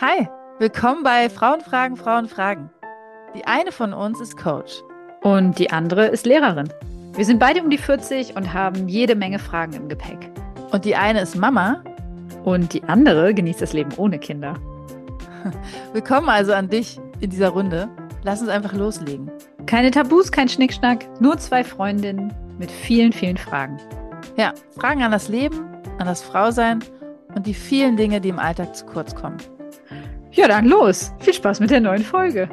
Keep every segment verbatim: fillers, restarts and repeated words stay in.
Hi, willkommen bei Frauen fragen, Frauen fragen. Die eine von uns ist Coach. Und die andere ist Lehrerin. Wir sind beide um die vierzig und haben jede Menge Fragen im Gepäck. Und die eine ist Mama. Und die andere genießt das Leben ohne Kinder. Willkommen also an dich in dieser Runde. Lass uns einfach loslegen. Keine Tabus, kein Schnickschnack, nur zwei Freundinnen mit vielen, vielen Fragen. Ja, Fragen an das Leben, an das Frausein und die vielen Dinge, die im Alltag zu kurz kommen. Ja, dann los. Viel Spaß mit der neuen Folge.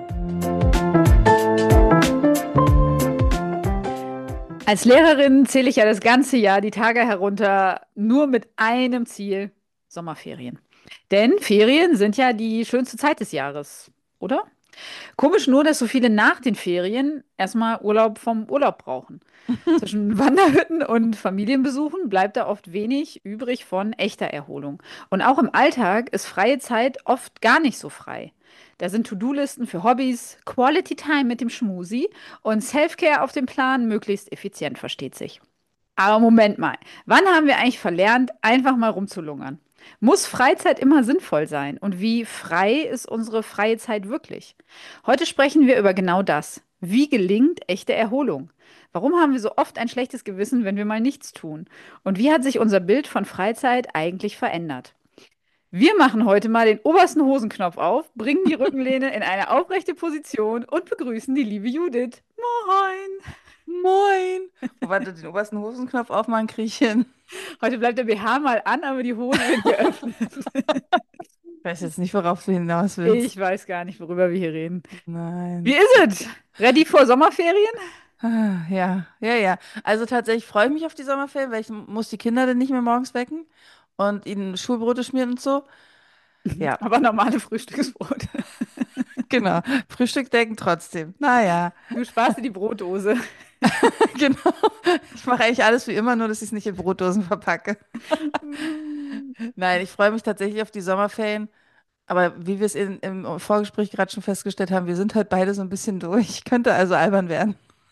Als Lehrerin zähle ich ja das ganze Jahr die Tage herunter, nur mit einem Ziel: Sommerferien. Denn Ferien sind ja die schönste Zeit des Jahres, oder? Komisch nur, dass so viele nach den Ferien erstmal Urlaub vom Urlaub brauchen. Zwischen Wanderhütten und Familienbesuchen bleibt da oft wenig übrig von echter Erholung. Und auch im Alltag ist freie Zeit oft gar nicht so frei. Da sind To-Do-Listen für Hobbys, Quality Time mit dem Schmusi und Self-Care auf dem Plan, möglichst effizient, versteht sich. Aber Moment mal, wann haben wir eigentlich verlernt, einfach mal rumzulungern? Muss Freizeit immer sinnvoll sein? Und wie frei ist unsere freie Zeit wirklich? Heute sprechen wir über genau das. Wie gelingt echte Erholung? Warum haben wir so oft ein schlechtes Gewissen, wenn wir mal nichts tun? Und wie hat sich unser Bild von Freizeit eigentlich verändert? Wir machen heute mal den obersten Hosenknopf auf, bringen die Rückenlehne in eine aufrechte Position und begrüßen die liebe Judith. Moin! Moin! Wobei du den obersten Hosenknopf aufmachen, krieg ich hin. Heute bleibt der B H mal an, aber die Hose wird geöffnet. Ich weiß jetzt nicht, worauf du hinaus willst. Ich weiß gar nicht, worüber wir hier reden. Wie Nein. ist es? Ready vor Sommerferien? Ah, ja, ja, ja. Also tatsächlich freue ich mich auf die Sommerferien, weil ich muss die Kinder dann nicht mehr morgens wecken und ihnen Schulbrote schmieren und so. Ja, Aber normale Frühstücksbrot. genau. Frühstück decken trotzdem. Naja, Du sparst dir die Brotdose. genau. Ich mache eigentlich alles wie immer, nur dass ich es nicht in Brotdosen verpacke. Nein, ich freue mich tatsächlich auf die Sommerferien. Aber wie wir es in, im Vorgespräch gerade schon festgestellt haben, wir sind halt beide so ein bisschen durch. Könnte also albern werden.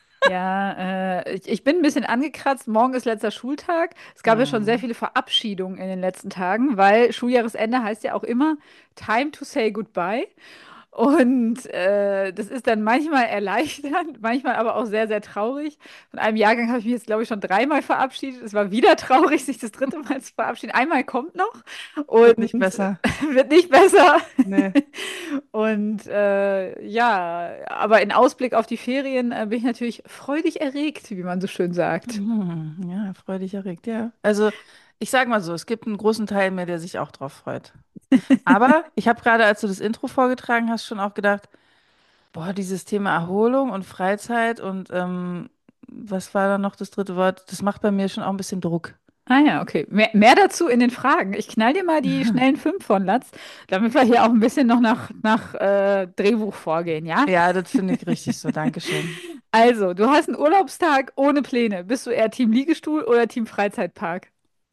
Ja, äh, ich, ich bin ein bisschen angekratzt. Morgen ist letzter Schultag. Es gab ja schon sehr Hm. viele Verabschiedungen in den letzten Tagen, weil Schuljahresende heißt ja auch immer Time to say goodbye. Und äh, das ist dann manchmal erleichternd, manchmal aber auch sehr, sehr traurig. Von einem Jahrgang habe ich mich jetzt, glaube ich, schon dreimal verabschiedet. Es war wieder traurig, sich das dritte Mal zu verabschieden. Einmal kommt noch Wird und nicht besser. wird nicht besser. Nee. Und äh, ja, aber in Ausblick auf die Ferien äh, bin ich natürlich freudig erregt, wie man so schön sagt. Hm, ja, freudig erregt, ja. Also, ich sag mal so, es gibt einen großen Teil mehr, der sich auch drauf freut. Aber ich habe gerade, als du das Intro vorgetragen hast, schon auch gedacht, boah, dieses Thema Erholung und Freizeit und ähm, was war da noch das dritte Wort? Das macht bei mir schon auch ein bisschen Druck. Ah ja, okay. Mehr, mehr dazu in den Fragen. Ich knall dir mal die schnellen fünf von Latz, damit wir hier auch ein bisschen noch nach, nach äh, Drehbuch vorgehen, ja? Ja, das finde ich richtig so. Dankeschön. Also, du hast einen Urlaubstag ohne Pläne. Bist du eher Team Liegestuhl oder Team Freizeitpark?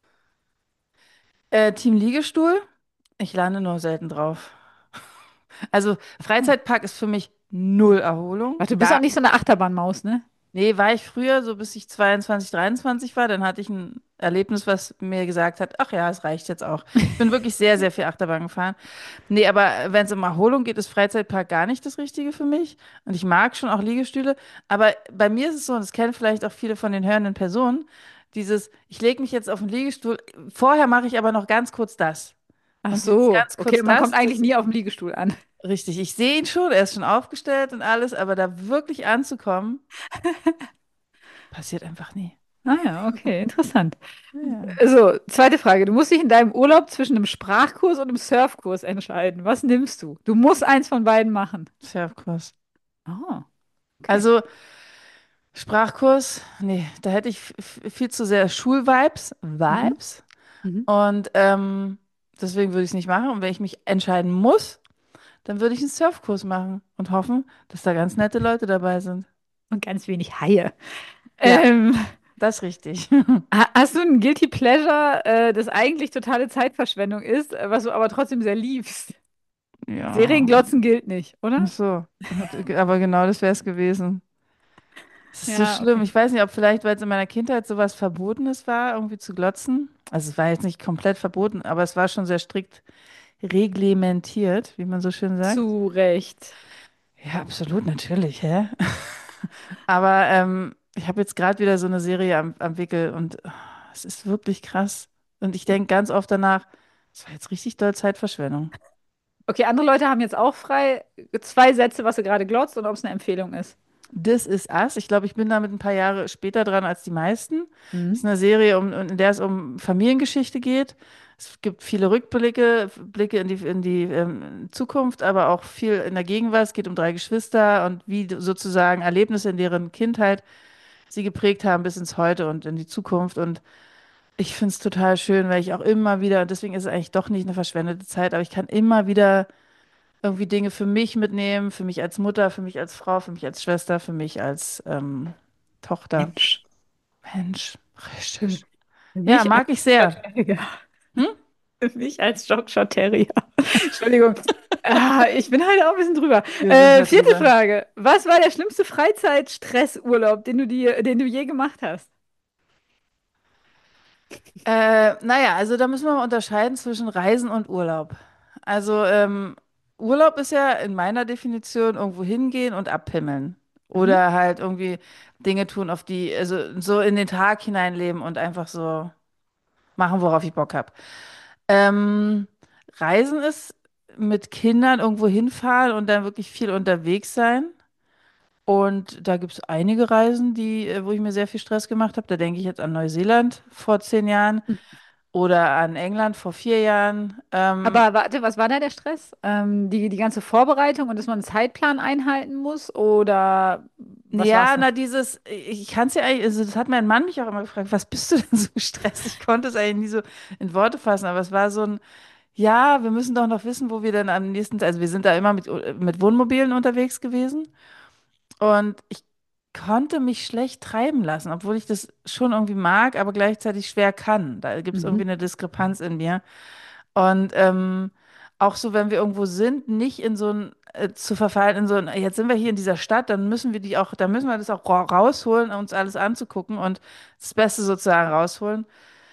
Äh, Team Liegestuhl? Ich lande nur selten drauf. Also, Hm. Freizeitpark ist für mich null Erholung. Warte, du bist auch Da nicht so eine Achterbahnmaus, ne? Nee, war ich früher, so bis ich zweiundzwanzig, dreiundzwanzig war, dann hatte ich ein Erlebnis, was mir gesagt hat, ach ja, es reicht jetzt auch. Ich bin wirklich sehr, sehr viel Achterbahn gefahren. Nee, aber wenn es um Erholung geht, ist Freizeitpark gar nicht das Richtige für mich. Und ich mag schon auch Liegestühle. Aber bei mir ist es so, und das kennen vielleicht auch viele von den hörenden Personen, dieses, ich lege mich jetzt auf den Liegestuhl, vorher mache ich aber noch ganz kurz das. Ach Und dieses so, ganz okay, kurz man kommt das, eigentlich das, nie auf dem Liegestuhl an. richtig, ich sehe ihn schon, er ist schon aufgestellt und alles, aber da wirklich anzukommen, passiert einfach nie. Ah ja, okay, interessant. Ja. So, zweite Frage. Du musst dich in deinem Urlaub zwischen einem Sprachkurs und einem Surfkurs entscheiden. Was nimmst du? Du musst eins von beiden machen. Surfkurs. Oh, okay. Also Sprachkurs, nee, da hätte ich f- f- viel zu sehr Schulvibes, Mhm. Vibes. Mhm. Und ähm, deswegen würde ich es nicht machen. Und wenn ich mich entscheiden muss, dann würde ich einen Surfkurs machen und hoffen, dass da ganz nette Leute dabei sind. Und ganz wenig Haie. Ja, Ähm, das ist richtig. ha- hast du ein Guilty Pleasure, äh, das eigentlich totale Zeitverschwendung ist, äh, was du aber trotzdem sehr liebst? Ja. Serienglotzen gilt nicht, Ach oder? so, Hat- aber genau das wäre es gewesen. Es ist so Ja, schlimm. okay. Ich weiß nicht, ob vielleicht, weil es in meiner Kindheit sowas Verbotenes war, irgendwie zu glotzen. Also es war jetzt nicht komplett verboten, aber es war schon sehr strikt. reglementiert, wie man so schön sagt. Zu Recht. Ja, absolut, natürlich, hä? Aber ähm, ich habe jetzt gerade wieder so eine Serie am, am Wickel und oh, es ist wirklich krass. Und ich denke ganz oft danach, es war jetzt richtig doll Zeitverschwendung. Okay, andere Leute haben jetzt auch frei zwei Sätze, was sie gerade glotzt und ob es eine Empfehlung ist. This is Us. Ich glaube, ich bin damit ein paar Jahre später dran als die meisten. Es ist Mhm. eine Serie, um, in der es um Familiengeschichte geht. Es gibt viele Rückblicke, Blicke in die, in die ähm, Zukunft, aber auch viel in der Gegenwart. Es geht um drei Geschwister und wie sozusagen Erlebnisse in deren Kindheit sie geprägt haben bis ins Heute und in die Zukunft. Und ich finde es total schön, weil ich auch immer wieder, und deswegen ist es eigentlich doch nicht eine verschwendete Zeit, aber ich kann immer wieder irgendwie Dinge für mich mitnehmen, für mich als Mutter, für mich als Frau, für mich als Schwester, für mich als ähm, Tochter. Mensch. Mensch, Für richtig. für Ja, mich als mag ich sehr. Terrier. Hm? Für mich als Yorkshire Terrier. Entschuldigung. Ah, ich bin halt auch ein bisschen drüber. Wir sind Äh, da vierte drüber. Frage. Was war der schlimmste Freizeitstressurlaub, den du dir, den du je gemacht hast? Äh, naja, also da müssen wir mal unterscheiden zwischen Reisen und Urlaub. Also ähm, Urlaub ist ja in meiner Definition irgendwo hingehen und abpimmeln. Mhm. Oder halt irgendwie Dinge tun, auf die, also so in den Tag hineinleben und einfach so machen, worauf ich Bock habe. Ähm, Reisen ist mit Kindern irgendwo hinfahren und dann wirklich viel unterwegs sein. Und da gibt es einige Reisen, die, äh, wo ich mir sehr viel Stress gemacht habe. Da denke ich jetzt an Neuseeland vor zehn Jahren oder an England vor vier Jahren. Ähm, Aber warte, was war da der Stress? Ähm, die, die ganze Vorbereitung und dass man einen Zeitplan einhalten muss? Oder was war es ja, denn? na dieses, ich kann es ja eigentlich, also das hat mein Mann mich auch immer gefragt, was bist du denn so gestresst? Ich konnte es eigentlich nie so in Worte fassen, aber es war so ein, ja, wir müssen doch noch wissen, wo wir denn am nächsten, also wir sind da immer mit, mit Wohnmobilen unterwegs gewesen. Und ich konnte mich schlecht treiben lassen, obwohl ich das schon irgendwie mag, aber gleichzeitig schwer kann. Da gibt es irgendwie Mhm. eine Diskrepanz in mir. Und ähm, auch so, wenn wir irgendwo sind, nicht in so ein, äh, zu verfallen, in so ein, jetzt sind wir hier in dieser Stadt, dann müssen wir die auch, dann müssen wir das auch ra rausholen, uns alles anzugucken und das Beste sozusagen rausholen.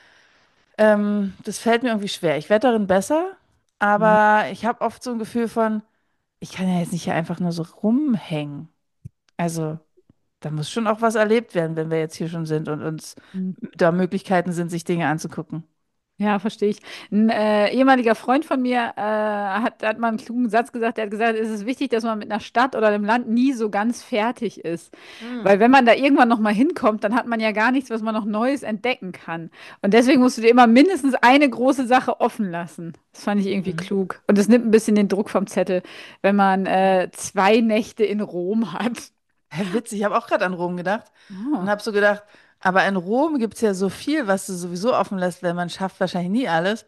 Ähm, das fällt mir irgendwie schwer. Ich werde darin besser, Mhm. aber ich habe oft so ein Gefühl von, ich kann ja jetzt nicht hier einfach nur so rumhängen. Also. Da muss schon auch was erlebt werden, wenn wir jetzt hier schon sind und uns Mhm. da Möglichkeiten sind, sich Dinge anzugucken. Ja, verstehe ich. Ein äh, ehemaliger Freund von mir äh, hat, hat mal einen klugen Satz gesagt. Der hat gesagt, es ist wichtig, dass man mit einer Stadt oder einem Land nie so ganz fertig ist. Hm. Weil wenn man da irgendwann noch mal hinkommt, dann hat man ja gar nichts, was man noch Neues entdecken kann. Und deswegen musst du dir immer mindestens eine große Sache offen lassen. Das fand ich irgendwie Mhm. klug. Und es nimmt ein bisschen den Druck vom Zettel, wenn man äh, zwei Nächte in Rom hat. Hä, witzig, ich habe auch gerade an Rom gedacht und Oh. habe so gedacht, aber in Rom gibt es ja so viel, was du sowieso offen lässt, weil man schafft wahrscheinlich nie alles.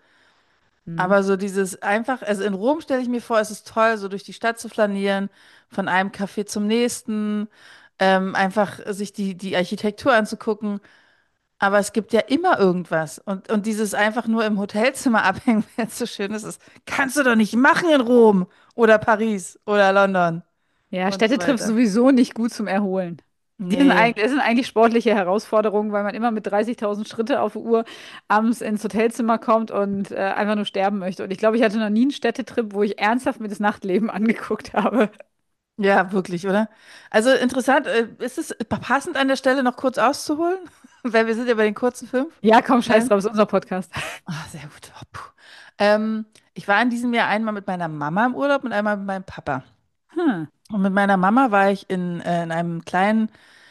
Hm. Aber so dieses einfach, also in Rom stelle ich mir vor, es ist toll, so durch die Stadt zu flanieren, von einem Café zum nächsten, ähm, einfach sich die, die Architektur anzugucken. Aber es gibt ja immer irgendwas. Und, und dieses einfach nur im Hotelzimmer abhängen, wenn es so schön ist, das kannst du doch nicht machen in Rom oder Paris oder London Ja, und so Städtetrips weiter. sowieso nicht gut zum Erholen. Die sind Nee. eigentlich, das sind eigentlich sportliche Herausforderungen, weil man immer mit dreißigtausend Schritte auf der Uhr abends ins Hotelzimmer kommt und äh, einfach nur sterben möchte. Und ich glaube, ich hatte noch nie einen Städtetrip, wo ich ernsthaft mir das Nachtleben angeguckt habe. Ja, wirklich, oder? Also interessant, äh, ist es passend an der Stelle noch kurz auszuholen? Weil wir sind ja bei den kurzen fünf Ja, komm, scheiß Teilen. drauf, ist unser Podcast. Ah, sehr gut. Oh, puh. Ähm, ich war in diesem Jahr einmal mit meiner Mama im Urlaub und einmal mit meinem Papa. Hm. Und mit meiner Mama war ich in, äh, in einem kleinen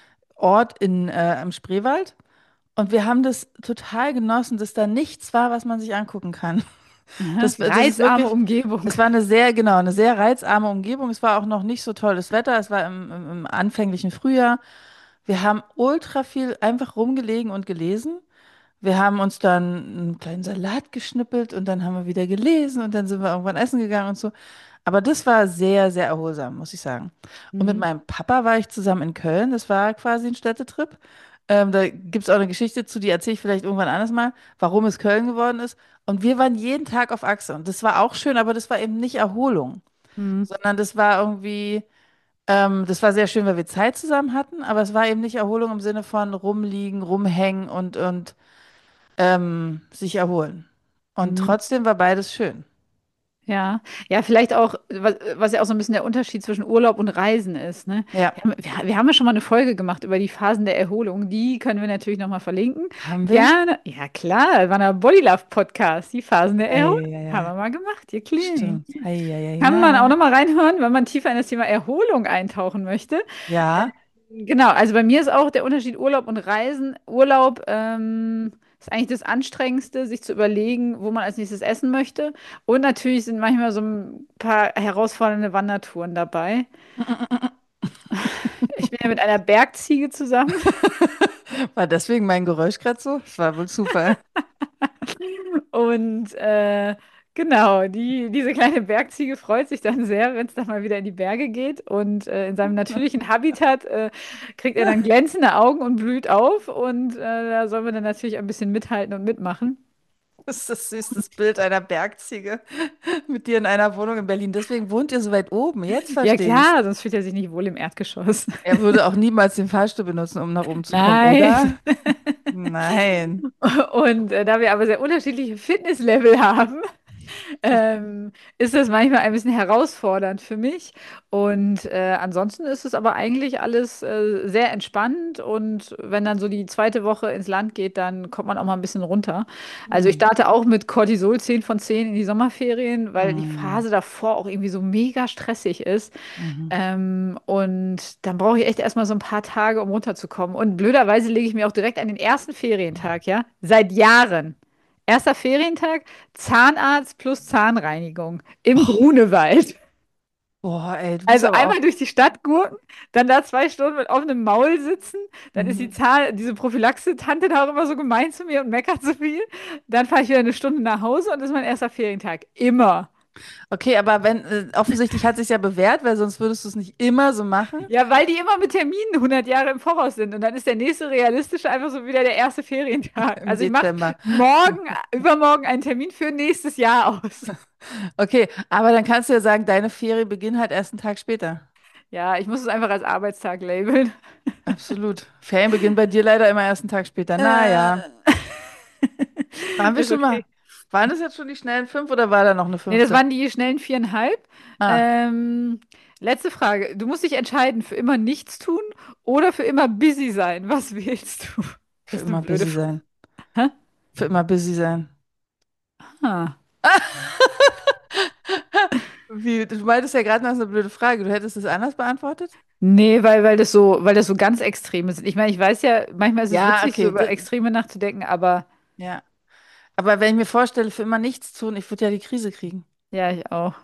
Ort in, äh, im Spreewald. Und wir haben das total genossen, dass da nichts war, was man sich angucken kann. Aha. Das, das ist Reizarme wirklich, Umgebung. es war eine sehr, genau, eine sehr reizarme Umgebung. Es war auch noch nicht so tolles Wetter. Es war im, im, im anfänglichen Frühjahr. Wir haben ultra viel einfach rumgelegen und gelesen. Wir haben uns dann einen kleinen Salat geschnippelt und dann haben wir wieder gelesen und dann sind wir irgendwann essen gegangen und so. Aber das war sehr, sehr erholsam, muss ich sagen. Und mit Mhm. meinem Papa war ich zusammen in Köln. Das war quasi ein Städtetrip. Ähm, da gibt es auch eine Geschichte zu, die erzähle ich vielleicht irgendwann anders mal, warum es Köln geworden ist. Und wir waren jeden Tag auf Achse. Und das war auch schön, aber das war eben nicht Erholung, Mhm. sondern das war irgendwie, ähm, das war sehr schön, weil wir Zeit zusammen hatten, aber es war eben nicht Erholung im Sinne von rumliegen, rumhängen und, und ähm, sich erholen. Und Mhm. trotzdem war beides schön. Ja, ja, vielleicht auch, was, was ja auch so ein bisschen der Unterschied zwischen Urlaub und Reisen ist, ne? Ja, Wir haben, wir, wir haben ja schon mal eine Folge gemacht über die Phasen der Erholung. Die können wir natürlich nochmal verlinken. haben wir? Gerne. Ja, klar, das war ein Bodylove-Podcast, die Phasen der Erholung. Haben wir Eieiei. mal gemacht, ihr Kling. Stimmt. Eieiei, Kann man auch na. nochmal reinhören, wenn man tiefer in das Thema Erholung eintauchen möchte. Ja. Genau, also bei mir ist auch der Unterschied Urlaub und Reisen. Urlaub ähm, ist eigentlich das Anstrengendste, sich zu überlegen, wo man als nächstes essen möchte. Und natürlich sind manchmal so ein paar herausfordernde Wandertouren dabei. Ich bin ja mit einer Bergziege zusammen. War deswegen mein Geräusch gerade so? Das war wohl Zufall. Und äh, genau, die, diese kleine Bergziege freut sich dann sehr, wenn es dann mal wieder in die Berge geht. Und äh, in seinem natürlichen Habitat äh, kriegt er dann glänzende Augen und blüht auf. Und äh, da sollen wir dann natürlich ein bisschen mithalten und mitmachen. Das ist das süßeste Bild einer Bergziege mit dir in einer Wohnung in Berlin. Deswegen wohnt ihr so weit oben. Jetzt Ja, verstehe ich's. klar, sonst fühlt er sich nicht wohl im Erdgeschoss. Er würde auch niemals den Fahrstuhl benutzen, um nach oben zu kommen, Nein. oder? Nein. Und äh, da wir aber sehr unterschiedliche Fitnesslevel haben, ähm, ist das manchmal ein bisschen herausfordernd für mich. Und äh, ansonsten ist es aber eigentlich alles äh, sehr entspannt. Und wenn dann so die zweite Woche ins Land geht, dann kommt man auch mal ein bisschen runter. Also ich Hm. starte auch mit Cortisol zehn von zehn in die Sommerferien, weil die Hm. Phase davor auch irgendwie so mega stressig ist. Mhm. Ähm, und dann brauche ich echt erstmal so ein paar Tage, um runterzukommen. Und blöderweise lege ich mir auch direkt an den ersten Ferientag, ja, seit Jahren. Erster Ferientag, Zahnarzt plus Zahnreinigung im Grunewald. Boah, ey, du bist Also aber auch. einmal durch die Stadt gurken, dann da zwei Stunden mit offenem Maul sitzen, dann ist die Mhm. Zahn, diese Prophylaxe-Tante da auch immer so gemein zu mir und meckert so viel. Dann fahre ich wieder eine Stunde nach Hause und das ist mein erster Ferientag. Immer. Okay, aber wenn, äh, offensichtlich hat sich ja bewährt, weil sonst würdest du es nicht immer so machen. Ja, weil die immer mit Terminen hundert Jahre im Voraus sind. Und dann ist der nächste realistische einfach so wieder der erste Ferientag. Im Also ich mache Dezember. morgen, übermorgen einen Termin für nächstes Jahr aus. Okay, aber dann kannst du ja sagen, deine Ferien beginnen halt erst einen Tag später. Ja, ich muss es einfach als Arbeitstag labeln. Absolut. Ferien beginnen bei dir leider immer erst einen Tag später. Naja. Äh, Waren wir ist schon okay. mal? Waren das jetzt schon die schnellen fünf oder war da noch eine Nee, das fünfte? waren die schnellen viereinhalb. Ah, Ähm, letzte Frage. Du musst dich entscheiden, für immer nichts tun oder für immer busy sein. Was wählst du? für Das ist eine immer blöde busy Frage. sein. Hä? Für immer busy sein. Ah. Wie, du meintest ja gerade noch, das ist eine blöde Frage. Du hättest es anders beantwortet? Nee, weil, weil das so, weil das so ganz Extreme sind. Ich meine, ich weiß ja, manchmal ist es Ja, witzig, so okay. über d- Extreme nachzudenken, aber Ja. Aber wenn ich mir vorstelle, für immer nichts tun, ich würde ja die Krise kriegen. ja, ich auch.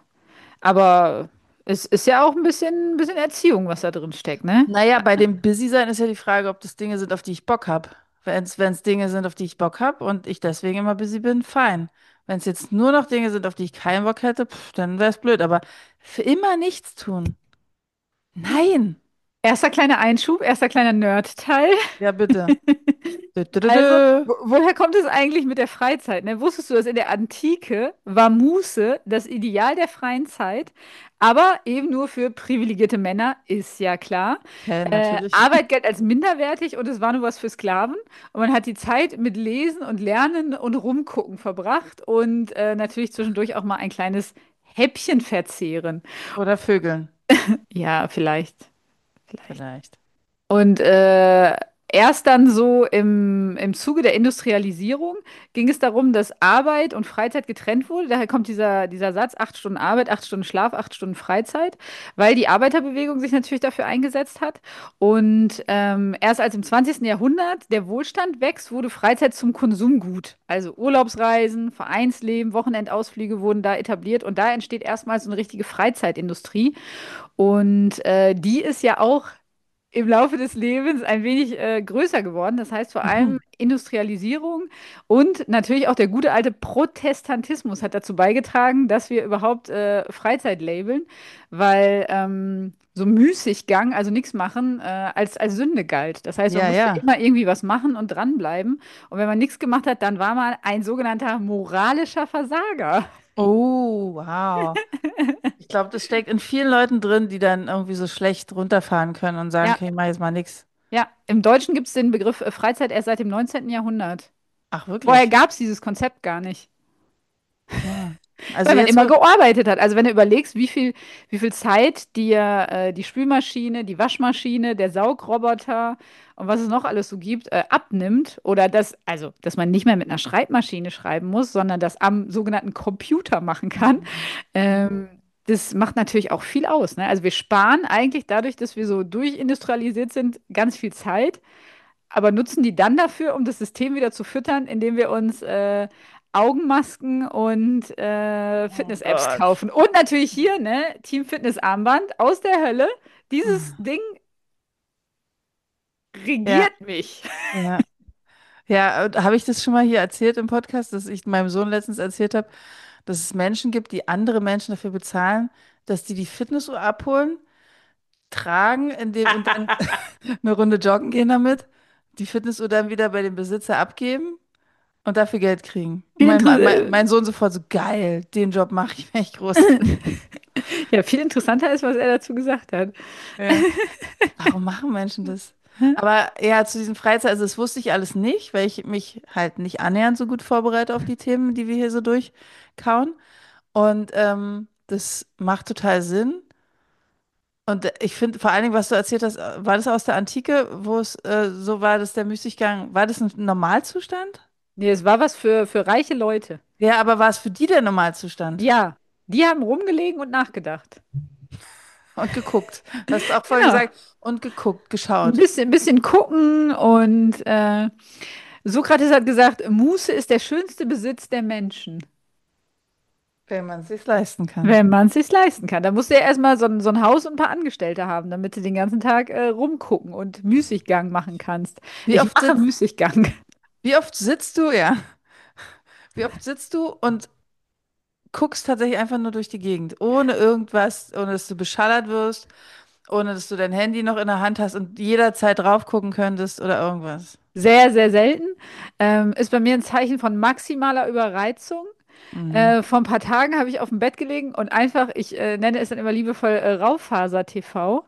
Aber es ist ja auch ein bisschen, ein bisschen Erziehung, was da drin steckt, ne? Naja, bei dem Busy sein ist ja die Frage, ob das Dinge sind, auf die ich Bock habe. Wenn es Dinge sind, auf die ich Bock habe und ich deswegen immer busy bin, fein. Wenn es jetzt nur noch Dinge sind, auf die ich keinen Bock hätte, pff, dann wäre es blöd. Aber für immer nichts tun. Nein. Erster kleiner Einschub, erster kleiner Nerd-Teil. Ja, bitte. Dö, dö, dö, Also, dö. wo, woher kommt es eigentlich mit der Freizeit? Ne? Wusstest du, dass in der Antike war Muße das Ideal der freien Zeit, aber eben nur für privilegierte Männer, ist ja klar. Hä, Äh, natürlich. Arbeit galt als minderwertig und es war nur was für Sklaven. Und man hat die Zeit mit Lesen und Lernen und Rumgucken verbracht und äh, natürlich zwischendurch auch mal ein kleines Häppchen verzehren. Oder Vögeln. Ja, vielleicht. Vielleicht. Vielleicht. Und äh, erst dann so im, im Zuge der Industrialisierung ging es darum, dass Arbeit und Freizeit getrennt wurde. Daher kommt dieser, dieser Satz, acht Stunden Arbeit, acht Stunden Schlaf, acht Stunden Freizeit, weil die Arbeiterbewegung sich natürlich dafür eingesetzt hat. Und ähm, erst als im zwanzigsten. Jahrhundert der Wohlstand wächst, wurde Freizeit zum Konsumgut. Also Urlaubsreisen, Vereinsleben, Wochenendausflüge wurden da etabliert und da entsteht erstmals so eine richtige Freizeitindustrie. Und äh, die ist ja auch im Laufe des Lebens ein wenig äh, größer geworden. Das heißt vor allem Mhm. Industrialisierung und natürlich auch der gute alte Protestantismus hat dazu beigetragen, dass wir überhaupt äh, Freizeit labeln, weil ähm, so Müßiggang, also nichts machen, äh, als, als Sünde galt. Das heißt, man Ja, musste ja. immer irgendwie was machen und dranbleiben. Und wenn man nichts gemacht hat, dann war man ein sogenannter moralischer Versager. Oh, wow. Ich glaube, das steckt in vielen Leuten drin, die dann irgendwie so schlecht runterfahren können und sagen, Ja, okay, ich mach jetzt mal nix. ja. Im Deutschen gibt es den Begriff äh, Freizeit erst seit dem neunzehnten. Jahrhundert. Ach, Vorher wirklich? gab es dieses Konzept gar nicht. Ja. Also Weil man jetzt, immer wo- gearbeitet hat. Also wenn du überlegst, wie viel, wie viel Zeit dir äh, die Spülmaschine, die Waschmaschine, der Saugroboter und was es noch alles so gibt, äh, abnimmt. Oder das, also, dass man nicht mehr mit einer Schreibmaschine schreiben muss, sondern das am sogenannten Computer machen kann. Ähm, das macht natürlich auch viel aus. Ne? Also wir sparen eigentlich dadurch, dass wir so durchindustrialisiert sind, ganz viel Zeit, aber nutzen die dann dafür, um das System wieder zu füttern, indem wir uns äh, Augenmasken und äh, oh Fitness-Apps Gott. kaufen. Und natürlich hier, ne, Team Fitness Armband aus der Hölle. Dieses Ding Ja, regiert mich. ja. Ja, und habe ich das schon mal hier erzählt im Podcast, dass ich meinem Sohn letztens erzählt habe, dass es Menschen gibt, die andere Menschen dafür bezahlen, dass die die Fitnessuhr abholen, tragen in dem, und dann eine Runde joggen gehen damit, die Fitnessuhr dann wieder bei dem Besitzer abgeben und dafür Geld kriegen. Und Viel mein, Inter mein, äh, mein Sohn sofort so, geil, den Job mache ich, wenn ich groß bin. ja, viel interessanter ist, was er dazu gesagt hat. Ja. Warum machen Menschen das? Aber ja, zu diesen Freizeit, also das wusste ich alles nicht, weil ich mich halt nicht annähernd so gut vorbereite auf die Themen, die wir hier so durchkauen. Und ähm, das macht total Sinn. Und äh, ich finde vor allen Dingen, was du erzählt hast, äh, war das aus der Antike, wo es äh, so war, dass der Müßiggang, war das ein Normalzustand? Nee, es war was für, für reiche Leute. Ja, aber war es für die der Normalzustand? Ja, die haben rumgelegen und nachgedacht. Und geguckt. Du hast auch vorhin Genau. gesagt, und geguckt, Ein geschaut. bisschen, ein bisschen gucken und äh, Sokrates hat gesagt, Muße ist der schönste Besitz der Menschen, Wenn man es sich leisten kann. wenn man es sich leisten kann. Da musst du ja erstmal so ein, so ein Haus und ein paar Angestellte haben, damit du den ganzen Tag äh, rumgucken und Müßiggang machen kannst. Wie Ich oft mache sitzt, Müßiggang. wie oft sitzt du, ja, wie oft sitzt du und guckst tatsächlich einfach nur durch die Gegend, ohne irgendwas, ohne dass du beschallert wirst, ohne dass du dein Handy noch in der Hand hast und jederzeit drauf gucken könntest oder irgendwas. Sehr, sehr selten. Ähm, ist bei mir ein Zeichen von maximaler Überreizung. Mhm. Äh, vor ein paar Tagen habe ich auf dem Bett gelegen und einfach, ich äh, nenne es dann immer liebevoll äh, Raufaser-T V.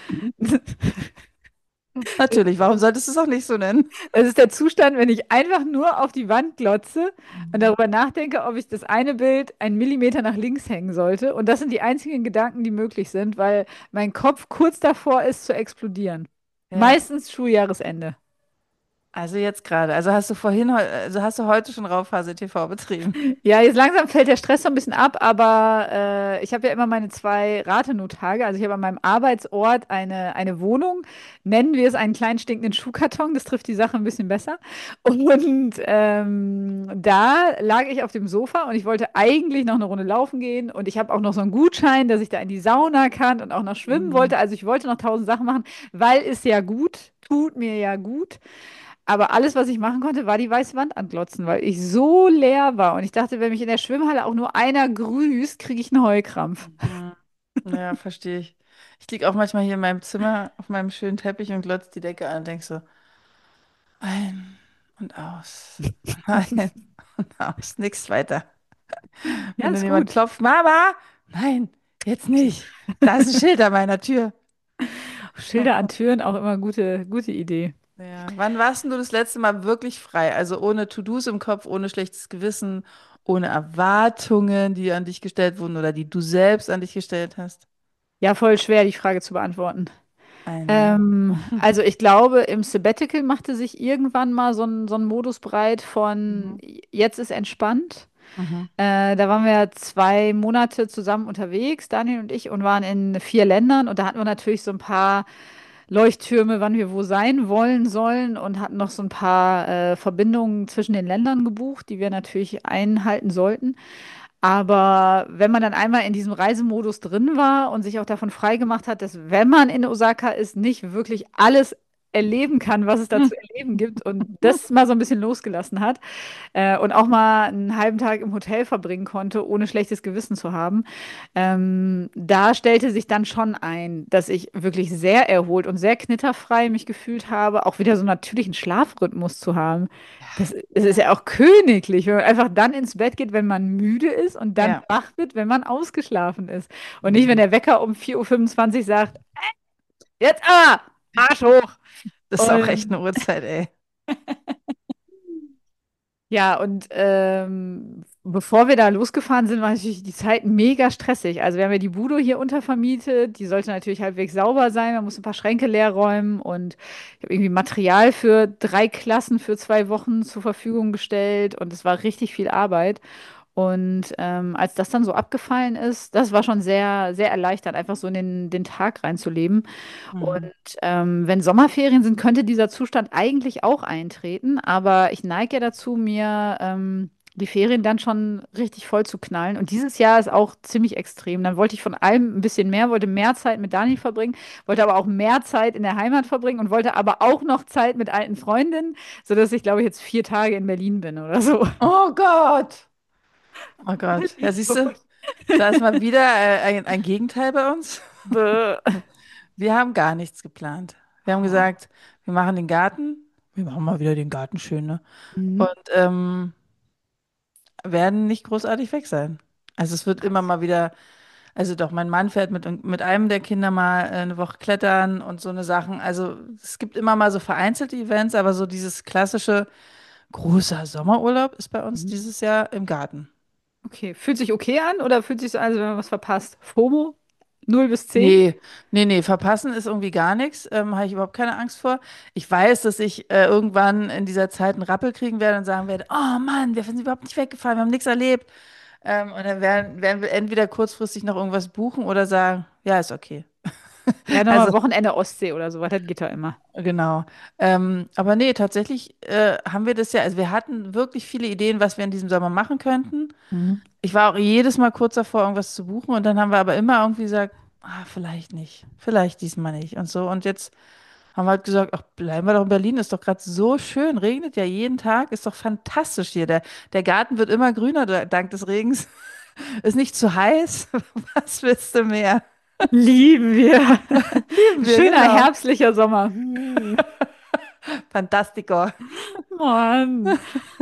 Natürlich, warum solltest du es auch nicht so nennen? Es ist der Zustand, wenn ich einfach nur auf die Wand glotze und Mhm. darüber nachdenke, ob ich das eine Bild einen Millimeter nach links hängen sollte. Und das sind die einzigen Gedanken, die möglich sind, weil mein Kopf kurz davor ist zu explodieren. Ja, Meistens Schuljahresende. also jetzt gerade. Also hast du vorhin, heu- also hast du heute schon Rauphase T V betrieben. Ja, jetzt langsam fällt der Stress so ein bisschen ab, aber äh, ich habe ja immer meine zwei Rathenotage. Also ich habe an meinem Arbeitsort eine, eine Wohnung, nennen wir es einen kleinen stinkenden Schuhkarton, das trifft die Sache ein bisschen besser. Und ähm, da lag ich auf dem Sofa und ich wollte eigentlich noch eine Runde laufen gehen und ich habe auch noch so einen Gutschein, dass ich da in die Sauna kann und auch noch schwimmen Mhm. wollte. Also ich wollte noch tausend Sachen machen, weil es ja gut, tut mir ja gut. Aber alles, was ich machen konnte, war die weiße Wand anglotzen, weil ich so leer war. Und ich dachte, wenn mich in der Schwimmhalle auch nur einer grüßt, kriege ich einen Heulkrampf. Mhm. Ja, verstehe ich. Ich liege auch manchmal hier in meinem Zimmer auf meinem schönen Teppich und glotze die Decke an und denk so, ein und aus. Ein und aus. Nichts weiter. Ja, Wenn dann ist jemand gut. klopft, Mama, nein, jetzt nicht. Da ist ein Schild an meiner Tür. Schilder an Türen auch immer gute, gute Idee. Ja. Wann warst denn du das letzte Mal wirklich frei? Also ohne To-Dos im Kopf, ohne schlechtes Gewissen, ohne Erwartungen, die an dich gestellt wurden oder die du selbst an dich gestellt hast? Ja, voll schwer, die Frage zu beantworten. Eine. Ähm, also ich glaube, im Sabbatical machte sich irgendwann mal so ein, so ein Modus breit von Mhm. jetzt ist entspannt. Mhm. Äh, da waren wir zwei Monate zusammen unterwegs, Daniel und ich, und waren in vier Ländern. Und da hatten wir natürlich so ein paar Leuchttürme, wann wir wo sein wollen sollen und hatten noch so ein paar äh, Verbindungen zwischen den Ländern gebucht, die wir natürlich einhalten sollten. Aber wenn man dann einmal in diesem Reisemodus drin war und sich auch davon frei gemacht hat, dass wenn man in Osaka ist, nicht wirklich alles erleben kann, was es da zu erleben gibt und das mal so ein bisschen losgelassen hat, äh, und auch mal einen halben Tag im Hotel verbringen konnte, ohne schlechtes Gewissen zu haben. Ähm, da stellte sich dann schon ein, dass ich wirklich sehr erholt und sehr knitterfrei mich gefühlt habe, auch wieder so einen natürlichen Schlafrhythmus zu haben. Das, es ist ja auch königlich, wenn man einfach dann ins Bett geht, wenn man müde ist und dann Ja. wach wird, wenn man ausgeschlafen ist. Und nicht, wenn Mhm. der Wecker um vier Uhr fünfundzwanzig sagt, jetzt aber, Arsch hoch. Das ist auch echt Und eine Uhrzeit, ey. ja, und ähm, bevor wir da losgefahren sind, war natürlich die Zeit mega stressig. Also wir haben ja die Bude hier untervermietet, die sollte natürlich halbwegs sauber sein, man muss ein paar Schränke leer räumen und ich habe irgendwie Material für drei Klassen für zwei Wochen zur Verfügung gestellt und es war richtig viel Arbeit. Und ähm, als das dann so abgefallen ist, das war schon sehr, sehr erleichternd, einfach so in den, den Tag reinzuleben. Und Hm. ähm, wenn Sommerferien sind, könnte dieser Zustand eigentlich auch eintreten. Aber ich neige ja dazu, mir ähm, die Ferien dann schon richtig voll zu knallen. Und dieses Jahr ist auch ziemlich extrem. Dann wollte ich von allem ein bisschen mehr, wollte mehr Zeit mit Dani verbringen, wollte aber auch mehr Zeit in der Heimat verbringen und wollte aber auch noch Zeit mit alten Freundinnen, sodass ich, glaube ich, jetzt vier Tage in Berlin bin oder so. Oh Gott! Oh Gott. Ja, Völlig siehst du, verrückt. da ist mal wieder äh, ein, ein Gegenteil bei uns. Bäh. Wir haben gar nichts geplant. Wir haben gesagt, wir machen den Garten. Wir machen mal wieder den Garten schön, ne? Mhm. Und ähm, werden nicht großartig weg sein. Also es wird immer Krass. mal wieder, also doch, mein Mann fährt mit, mit einem der Kinder mal äh, eine Woche klettern und so eine Sachen. Also es gibt immer mal so vereinzelte Events, aber so dieses klassische großer Sommerurlaub ist bei uns Mhm. dieses Jahr im Garten. Okay, fühlt sich okay an oder fühlt sich so an, als wenn man was verpasst? FOMO? Null bis zehn? Nee, nee, nee, verpassen ist irgendwie gar nichts. Ähm, habe ich überhaupt keine Angst vor. Ich weiß, dass ich äh, irgendwann in dieser Zeit einen Rappel kriegen werde und sagen werde, oh Mann, wir sind überhaupt nicht weggefahren, wir haben nichts erlebt. Ähm, und dann werden, werden wir entweder kurzfristig noch irgendwas buchen oder sagen, ja, ist okay. Ja, nochmal Also, Wochenende Ostsee oder so, was, das geht da immer. genau. Ähm, aber nee, tatsächlich äh, haben wir das ja, also wir hatten wirklich viele Ideen, was wir in diesem Sommer machen könnten. Mhm. Ich war auch jedes Mal kurz davor, irgendwas zu buchen und dann haben wir aber immer irgendwie gesagt, ah, vielleicht nicht, vielleicht diesmal nicht und so. Und jetzt haben wir halt gesagt, ach, bleiben wir doch in Berlin, ist doch gerade so schön, regnet ja jeden Tag, ist doch fantastisch hier. Der, der Garten wird immer grüner da- dank des Regens, ist nicht zu heiß, was willst du mehr? Lieben wir. Lieben Ein wir, schöner genau. herbstlicher Sommer. Hm. Fantastico. Mann.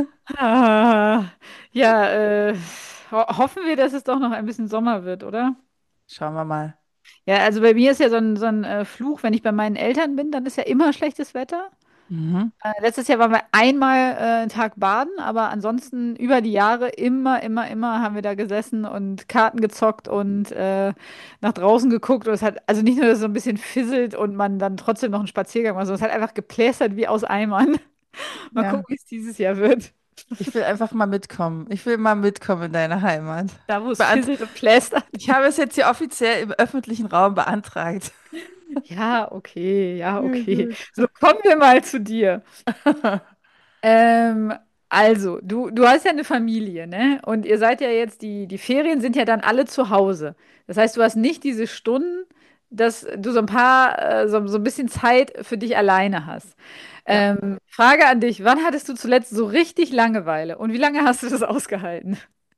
Ah. Ja, äh, ho hoffen wir, dass es doch noch ein bisschen Sommer wird, oder? Schauen wir mal. Ja, also bei mir ist ja so ein, so ein äh, Fluch, wenn ich bei meinen Eltern bin, dann ist ja immer schlechtes Wetter. Mhm. Äh, letztes Jahr waren wir einmal äh, einen Tag baden, aber ansonsten über die Jahre immer, immer, immer haben wir da gesessen und Karten gezockt und äh, nach draußen geguckt. Und es hat, also nicht nur, dass es so ein bisschen fisselt und man dann trotzdem noch einen Spaziergang macht, sondern es hat einfach geplästert wie aus Eimern. Mal Ja, gucken, wie es dieses Jahr wird. ich will einfach mal mitkommen. Ich will mal mitkommen in deine Heimat. Da, wo es Beant fisselt und plästert. Ich habe es jetzt hier offiziell im öffentlichen Raum beantragt. Ja, okay, ja, Ja, okay. gut. So, kommen wir mal zu dir. Ähm, also, du, du hast ja eine Familie, ne? Und ihr seid ja jetzt, die, die Ferien sind ja dann alle zu Hause. Das heißt, du hast nicht diese Stunden, dass du so ein paar, äh, so, so ein bisschen Zeit für dich alleine hast. Ja. Ähm, Frage an dich, wann hattest du zuletzt so richtig Langeweile und wie lange hast du das ausgehalten?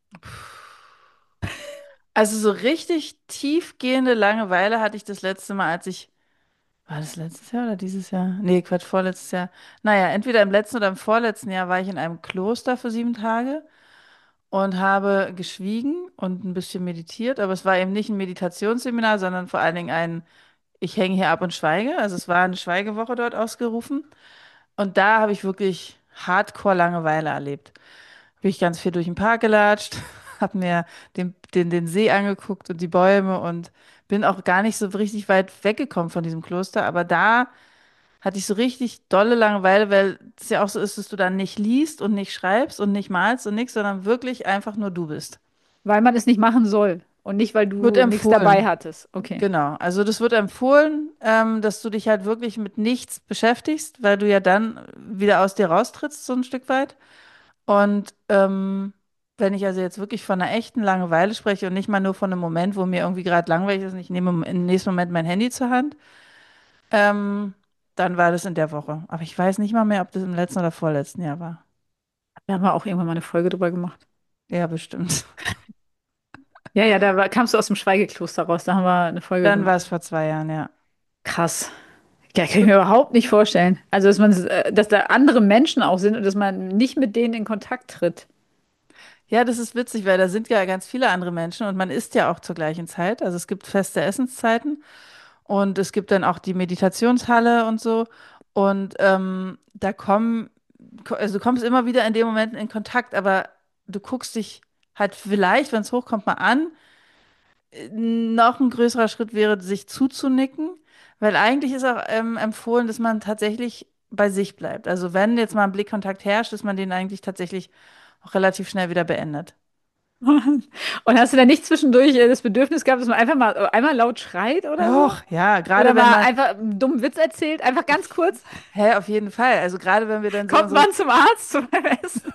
Also so richtig tiefgehende Langeweile hatte ich das letzte Mal, als ich, war das letztes Jahr oder dieses Jahr? Nee, Quatsch, vorletztes Jahr. Naja, entweder im letzten oder im vorletzten Jahr war ich in einem Kloster für sieben Tage und habe geschwiegen und ein bisschen meditiert, aber es war eben nicht ein Meditationsseminar, sondern vor allen Dingen ein, ich hänge hier ab und schweige. Also es war eine Schweigewoche dort ausgerufen und da habe ich wirklich Hardcore Langeweile erlebt. Bin ich ganz viel durch den Park gelatscht, habe mir den, den, den See angeguckt und die Bäume und bin auch gar nicht so richtig weit weggekommen von diesem Kloster. Aber da hatte ich so richtig dolle Langeweile, weil es ja auch so ist, dass du dann nicht liest und nicht schreibst und nicht malst und nichts, sondern wirklich einfach nur du bist. Weil man es nicht machen soll und nicht, weil Wird du nichts dabei empfohlen. hattest. Okay. Genau. Also das wird empfohlen, ähm, dass du dich halt wirklich mit nichts beschäftigst, weil du ja dann wieder aus dir raustrittst, so ein Stück weit. Und ähm, wenn ich also jetzt wirklich von einer echten Langeweile spreche und nicht mal nur von einem Moment, wo mir irgendwie gerade langweilig ist und ich nehme im nächsten Moment mein Handy zur Hand, ähm, dann war das in der Woche. Aber ich weiß nicht mal mehr, ob das im letzten oder vorletzten Jahr war. Da haben wir auch irgendwann mal eine Folge drüber gemacht. Ja, bestimmt. Ja, ja, da war, kamst du aus dem Schweigekloster raus, da haben wir eine Folge Dann war gemacht. es vor zwei Jahren, ja. Krass. Ja, kann ich mir überhaupt nicht vorstellen. Also, dass man, äh, dass da andere Menschen auch sind und dass man nicht mit denen in Kontakt tritt. Ja, das ist witzig, weil da sind ja ganz viele andere Menschen und man isst ja auch zur gleichen Zeit. Also es gibt feste Essenszeiten und es gibt dann auch die Meditationshalle und so. Und ähm, da kommen, ko- also du kommst immer wieder in den Momenten in Kontakt, aber du guckst dich halt vielleicht, wenn es hochkommt, mal an. Äh, Noch ein größerer Schritt wäre, sich zuzunicken, weil eigentlich ist auch ähm, empfohlen, dass man tatsächlich bei sich bleibt. Also wenn jetzt mal ein Blickkontakt herrscht, dass man den eigentlich tatsächlich auch relativ schnell wieder beendet. Und hast du dann nicht zwischendurch äh, das Bedürfnis gehabt, dass man einfach mal äh, einmal laut schreit oder so? Doch, ja, Oder gerade wenn mal man, einfach einen dummen Witz erzählt? Einfach ganz kurz. hä, auf jeden Fall. Also gerade wenn wir dann so Kommt unsere, man zum Arzt zum Essen?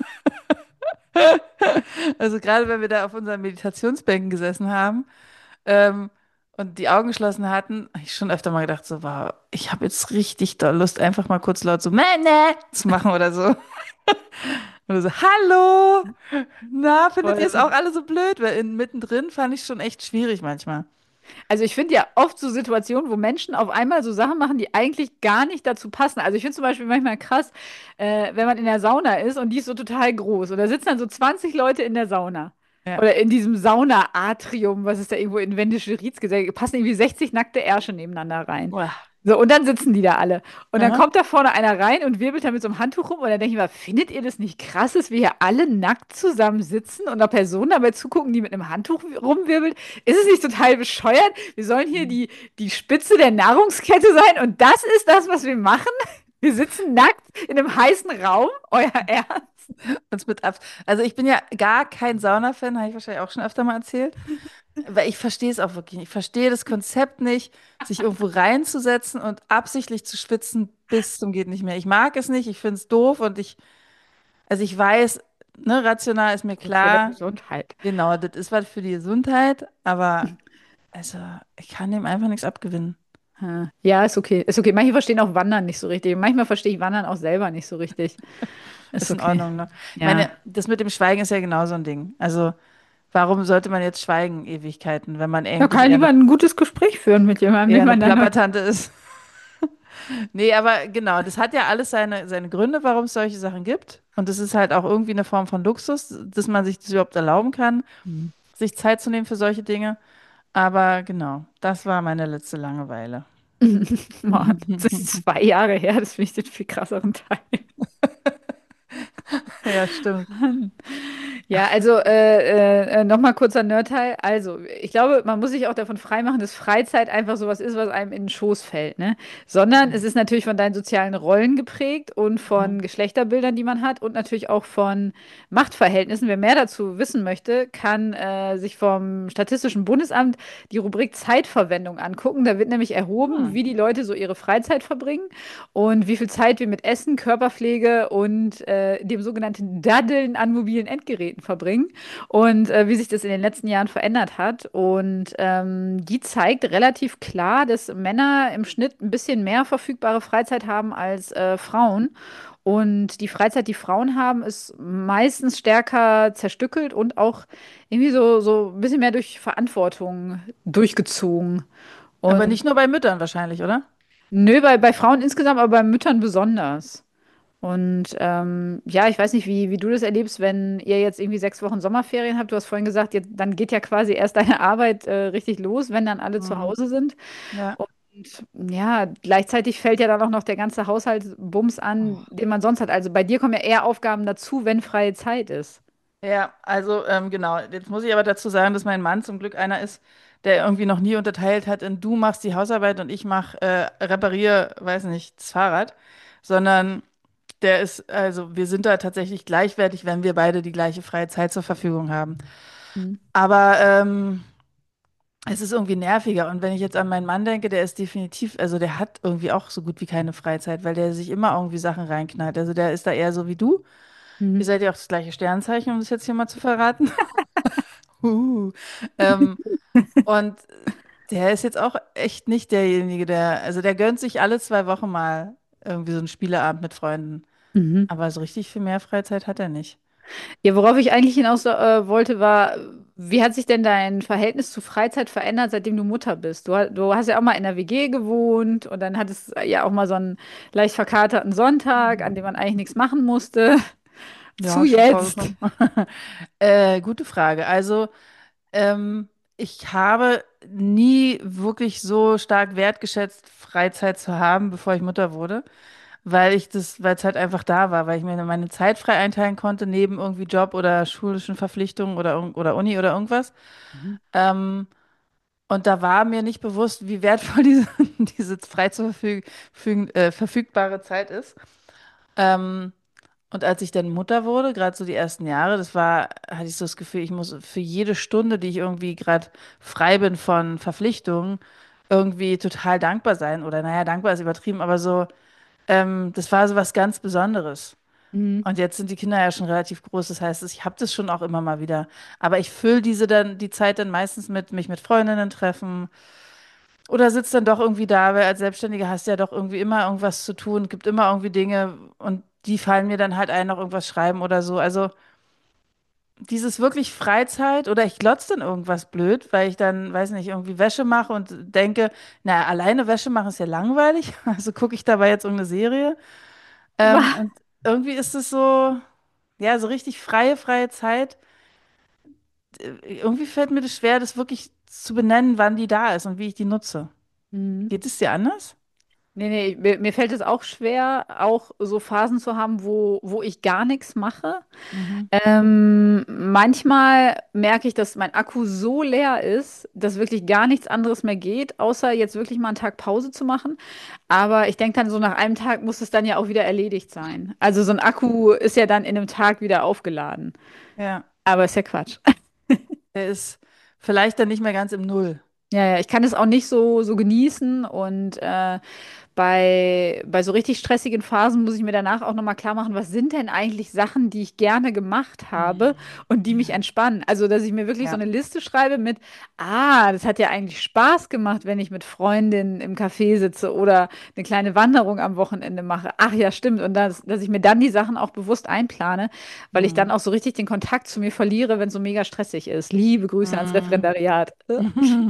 also gerade wenn wir da auf unseren Meditationsbänken gesessen haben, ähm, und die Augen geschlossen hatten, habe ich schon öfter mal gedacht, so, wow, ich habe jetzt richtig doll Lust, einfach mal kurz laut so, Mähne zu machen oder so. Oder so, hallo! Na, findet ihr es auch Voll. alle so blöd? Weil in, mittendrin fand ich schon echt schwierig manchmal. Also ich finde ja oft so Situationen, wo Menschen auf einmal so Sachen machen, die eigentlich gar nicht dazu passen. Also ich finde zum Beispiel manchmal krass, äh, wenn man in der Sauna ist und die ist so total groß und da sitzen dann so zwanzig Leute in der Sauna. Ja. Oder in diesem Sauna-Atrium, was ist da irgendwo in Wendisch-Rietz gesagt, passen irgendwie sechzig nackte Ärsche nebeneinander rein. Uah. So, und dann sitzen die da alle. Und dann Aha. kommt da vorne einer rein und wirbelt da mit so einem Handtuch rum. Und dann denke ich mal, findet ihr das nicht krass, dass wir hier alle nackt zusammen sitzen und einer Person dabei zugucken, die mit einem Handtuch rumwirbelt? Ist es nicht total bescheuert? Wir sollen hier die, die Spitze der Nahrungskette sein und das ist das, was wir machen? Wir sitzen nackt in einem heißen Raum? Euer Ernst? Uns mit ab. Also ich bin ja gar kein Sauna-Fan, habe ich wahrscheinlich auch schon öfter mal erzählt. Weil ich verstehe es auch wirklich nicht. Ich verstehe das Konzept nicht, sich irgendwo reinzusetzen und absichtlich zu schwitzen bis zum geht nicht mehr. Ich mag es nicht, ich finde es doof und ich, also ich weiß, ne, rational ist mir Gut für der klar, Gesundheit. genau, das ist was für die Gesundheit, aber also ich kann dem einfach nichts abgewinnen. Ja, ja, ist okay. Ist okay. Manche verstehen auch Wandern nicht so richtig. Manchmal verstehe ich Wandern auch selber nicht so richtig. Ist Ist in okay. Ordnung, ne? Ich Ja. meine, das mit dem Schweigen ist ja genau so ein Ding. Also warum sollte man jetzt schweigen Ewigkeiten, wenn man Da eigentlich kann eher lieber eine, ein gutes Gespräch führen mit jemandem, eher den eine man dann hört. Plappertante ist? Nee, aber genau, das hat ja alles seine, seine Gründe, warum es solche Sachen gibt. Und das ist halt auch irgendwie eine Form von Luxus, dass man sich das überhaupt erlauben kann, Hm. sich Zeit zu nehmen für solche Dinge. Aber genau, das war meine letzte Langeweile. Mann, das ist zwei Jahre her, das finde ich den viel krasseren Teil. Ja, stimmt. Mann. Ja, also äh, äh, nochmal kurzer Nerdteil. Also, ich glaube, man muss sich auch davon freimachen, dass Freizeit einfach sowas ist, was einem in den Schoß fällt, ne? Sondern es ist natürlich von deinen sozialen Rollen geprägt und Mhm. von Geschlechterbildern, die man hat und natürlich auch von Machtverhältnissen. Wer mehr dazu wissen möchte, kann äh, sich vom Statistischen Bundesamt die Rubrik Zeitverwendung angucken. Da wird nämlich erhoben, Hm. wie die Leute so ihre Freizeit verbringen und wie viel Zeit wir mit Essen, Körperpflege und äh, dem sogenannten Daddeln an mobilen Endgeräten verbringen und äh, wie sich das in den letzten Jahren verändert hat. Und ähm, die zeigt relativ klar, dass Männer im Schnitt ein bisschen mehr verfügbare Freizeit haben als äh, Frauen. Und die Freizeit, die Frauen haben, ist meistens stärker zerstückelt und auch irgendwie so, so ein bisschen mehr durch Verantwortung durchgezogen. Aber Und nicht nur bei Müttern wahrscheinlich, oder? nö, bei, bei Frauen insgesamt, aber bei Müttern besonders. Und ähm, ja, ich weiß nicht, wie, wie du das erlebst, wenn ihr jetzt irgendwie sechs Wochen Sommerferien habt. Du hast vorhin gesagt, jetzt, dann geht ja quasi erst deine Arbeit äh, richtig los, wenn dann alle zu Mhm. Hause sind. Ja. Und ja, gleichzeitig fällt ja dann auch noch der ganze Haushaltsbums an, den man sonst hat. Also bei dir kommen ja eher Aufgaben dazu, wenn freie Zeit ist. Ja, also ähm, genau. Jetzt muss ich aber dazu sagen, dass mein Mann zum Glück einer ist, der irgendwie noch nie unterteilt hat in du machst die Hausarbeit und ich mach äh, repariere, weiß nicht, das Fahrrad, sondern der ist, also wir sind da tatsächlich gleichwertig, wenn wir beide die gleiche freie Zeit zur Verfügung haben. Hm. Aber ähm, es ist irgendwie nerviger. Und wenn ich jetzt an meinen Mann denke, der ist definitiv, also der hat irgendwie auch so gut wie keine Freizeit, weil der sich immer irgendwie Sachen reinknallt. Also der ist da eher so wie du. Ihr Mhm. seid ja auch das gleiche Sternzeichen, um das jetzt hier mal zu verraten. Uh. Ähm, und der ist jetzt auch echt nicht derjenige, der, also der gönnt sich alle zwei Wochen mal irgendwie so einen Spieleabend mit Freunden. Mhm. Aber so richtig viel mehr Freizeit hat er nicht. Ja, worauf ich eigentlich hinaus äh, wollte, war, wie hat sich denn dein Verhältnis zu Freizeit verändert, seitdem du Mutter bist? Du, ha- du hast ja auch mal in der W G gewohnt und dann hattest du ja auch mal so einen leicht verkaterten Sonntag, an dem man eigentlich nichts machen musste. Zu Ja, schon jetzt. vorgekommen. Äh, gute Frage. Also, ähm, ich habe nie wirklich so stark wertgeschätzt, Freizeit zu haben, bevor ich Mutter wurde. weil ich das, weil es halt einfach da war, weil ich mir meine Zeit frei einteilen konnte, neben irgendwie Job oder schulischen Verpflichtungen oder, irg- oder Uni oder irgendwas. Mhm. Ähm, und da war mir nicht bewusst, wie wertvoll diese, diese frei zur Verfüg fügen- äh, verfügbare Zeit ist. Ähm, und als ich dann Mutter wurde, gerade so die ersten Jahre, das war, hatte ich so das Gefühl, ich muss für jede Stunde, die ich irgendwie gerade frei bin von Verpflichtungen, irgendwie total dankbar sein. Oder naja, dankbar ist übertrieben, aber so, ähm, das war so was ganz Besonderes. Mhm. Und jetzt sind die Kinder ja schon relativ groß, das heißt, ich habe das schon auch immer mal wieder. Aber ich fülle diese dann, die Zeit dann meistens mit mich mit Freundinnen treffen oder sitze dann doch irgendwie da, weil als Selbstständige hast du ja doch irgendwie immer irgendwas zu tun, gibt immer irgendwie Dinge und die fallen mir dann halt ein, noch irgendwas schreiben oder so. Also dieses wirklich Freizeit oder ich glotze dann irgendwas blöd, weil ich dann, weiß nicht, irgendwie Wäsche mache und denke, na, alleine Wäsche machen ist ja langweilig, also gucke ich dabei jetzt irgendeine Serie. Ähm, und irgendwie ist es so, ja, so richtig freie, freie Zeit. Äh, Irgendwie fällt mir das schwer, das wirklich zu benennen, wann die da ist und wie ich die nutze. Mhm. Geht es dir anders? Nee, nee, mir, mir fällt es auch schwer, auch so Phasen zu haben, wo, wo ich gar nichts mache. Mhm. Ähm, manchmal merke ich, dass mein Akku so leer ist, dass wirklich gar nichts anderes mehr geht, außer jetzt wirklich mal einen Tag Pause zu machen. Aber ich denke dann, so nach einem Tag muss es dann ja auch wieder erledigt sein. Also so ein Akku ist ja dann in einem Tag wieder aufgeladen. Ja, Aber ist ja Quatsch. er ist vielleicht dann nicht mehr ganz im Null. Ja, ja, ich kann es auch nicht so, so genießen und äh, bei, bei so richtig stressigen Phasen muss ich mir danach auch nochmal klar machen, was sind denn eigentlich Sachen, die ich gerne gemacht habe Mhm. und die mich Ja, entspannen. Also, dass ich mir wirklich so ja. eine Liste schreibe mit, ah, das hat ja eigentlich Spaß gemacht, wenn ich mit Freundinnen im Café sitze oder eine kleine Wanderung am Wochenende mache. Ach ja, stimmt. Und dass, dass ich mir dann die Sachen auch bewusst einplane, weil ich dann Mhm. auch so richtig den Kontakt zu mir verliere, wenn es so mega stressig ist. Liebe Grüße ans Mhm. Referendariat. Äh.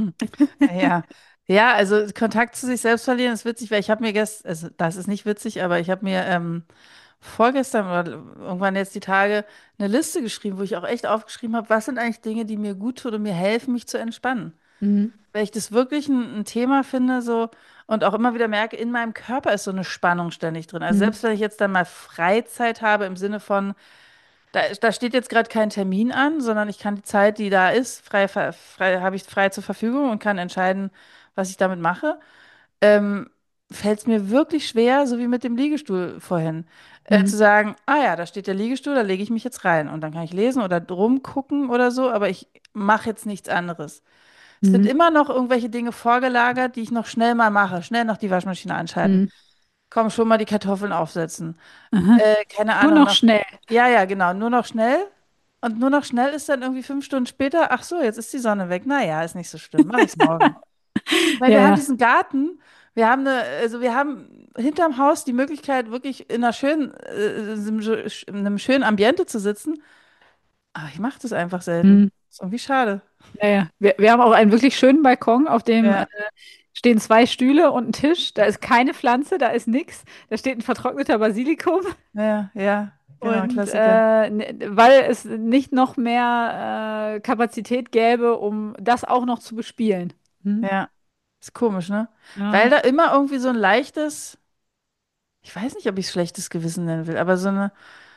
Ja, ja, also Kontakt zu sich selbst verlieren ist witzig, weil ich habe mir gestern, also das ist nicht witzig, aber ich habe mir ähm, vorgestern oder irgendwann jetzt die Tage eine Liste geschrieben, wo ich auch echt aufgeschrieben habe, was sind eigentlich Dinge, die mir gut tun und mir helfen, mich zu entspannen. Mhm. Weil ich das wirklich ein, ein Thema finde, so und auch immer wieder merke, in meinem Körper ist so eine Spannung ständig drin. Also Mhm. selbst wenn ich jetzt dann mal Freizeit habe im Sinne von da, da steht jetzt gerade kein Termin an, sondern ich kann die Zeit, die da ist, frei, ver- frei, habe ich frei zur Verfügung und kann entscheiden, was ich damit mache. Ähm, Fällt es mir wirklich schwer, so wie mit dem Liegestuhl vorhin, äh, Mhm. zu sagen, ah ja, da steht der Liegestuhl, da lege ich mich jetzt rein und dann kann ich lesen oder drum gucken oder so, aber ich mache jetzt nichts anderes. Es sind Mhm. immer noch irgendwelche Dinge vorgelagert, die ich noch schnell mal mache, schnell noch die Waschmaschine anschalten, Mhm. komm, schon mal die Kartoffeln aufsetzen. Aha. Äh, keine Nur Ahnung, noch noch. schnell. Ja, ja, genau. Nur noch schnell. Und nur noch schnell ist dann irgendwie fünf Stunden später. Ach so, jetzt ist die Sonne weg. Naja, ist nicht so schlimm. Mache ich's morgen. Weil Ja, wir haben ja. diesen Garten. Wir haben eine, also wir haben hinterm Haus die Möglichkeit, wirklich in einer schönen, äh, in einem schönen Ambiente zu sitzen. Aber ich mache das einfach selten. Mhm. Ist irgendwie schade. Ja, ja. Wir, wir haben auch einen wirklich schönen Balkon, auf dem äh, Ja, stehen zwei Stühle und ein Tisch. Da ist keine Pflanze, da ist nichts. Da steht ein vertrockneter Basilikum. ja, ja, genau, Und Klassiker. äh, ne- weil es nicht noch mehr äh, Kapazität gäbe, um das auch noch zu bespielen. Hm? Ja, ist komisch, ne? Weil Ja. da immer irgendwie so ein leichtes, ich weiß nicht, ob ich es schlechtes Gewissen nennen will, aber so eine,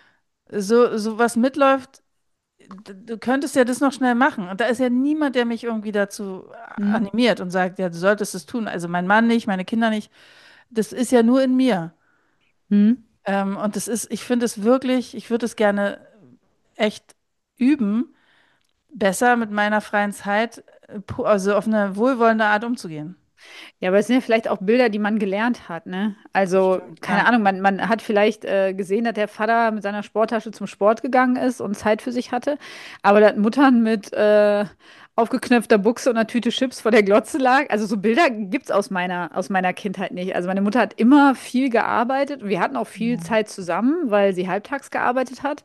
so, so was mitläuft. d- Du könntest ja das noch schnell machen. Und da ist ja niemand, der mich irgendwie dazu Hm? animiert und sagt, ja, du solltest es tun. Also mein Mann nicht, meine Kinder nicht. Das ist ja nur in mir. Hm? Ähm, und das ist, ich finde es wirklich, ich würde es gerne echt üben, besser mit meiner freien Zeit, äh, pu- also auf eine wohlwollende Art umzugehen. Ja, aber es sind ja vielleicht auch Bilder, die man gelernt hat, ne? Das Also, stimmt, keine ja. Ahnung, man, man hat vielleicht äh, gesehen, dass der Vater mit seiner Sporttasche zum Sport gegangen ist und Zeit für sich hatte, aber dass Muttern mit äh, aufgeknöpfter Buchse und einer Tüte Chips vor der Glotze lag. Also so Bilder gibt's aus meiner, aus meiner Kindheit nicht. Also meine Mutter hat immer viel gearbeitet und wir hatten auch viel Ja. Zeit zusammen, weil sie halbtags gearbeitet hat.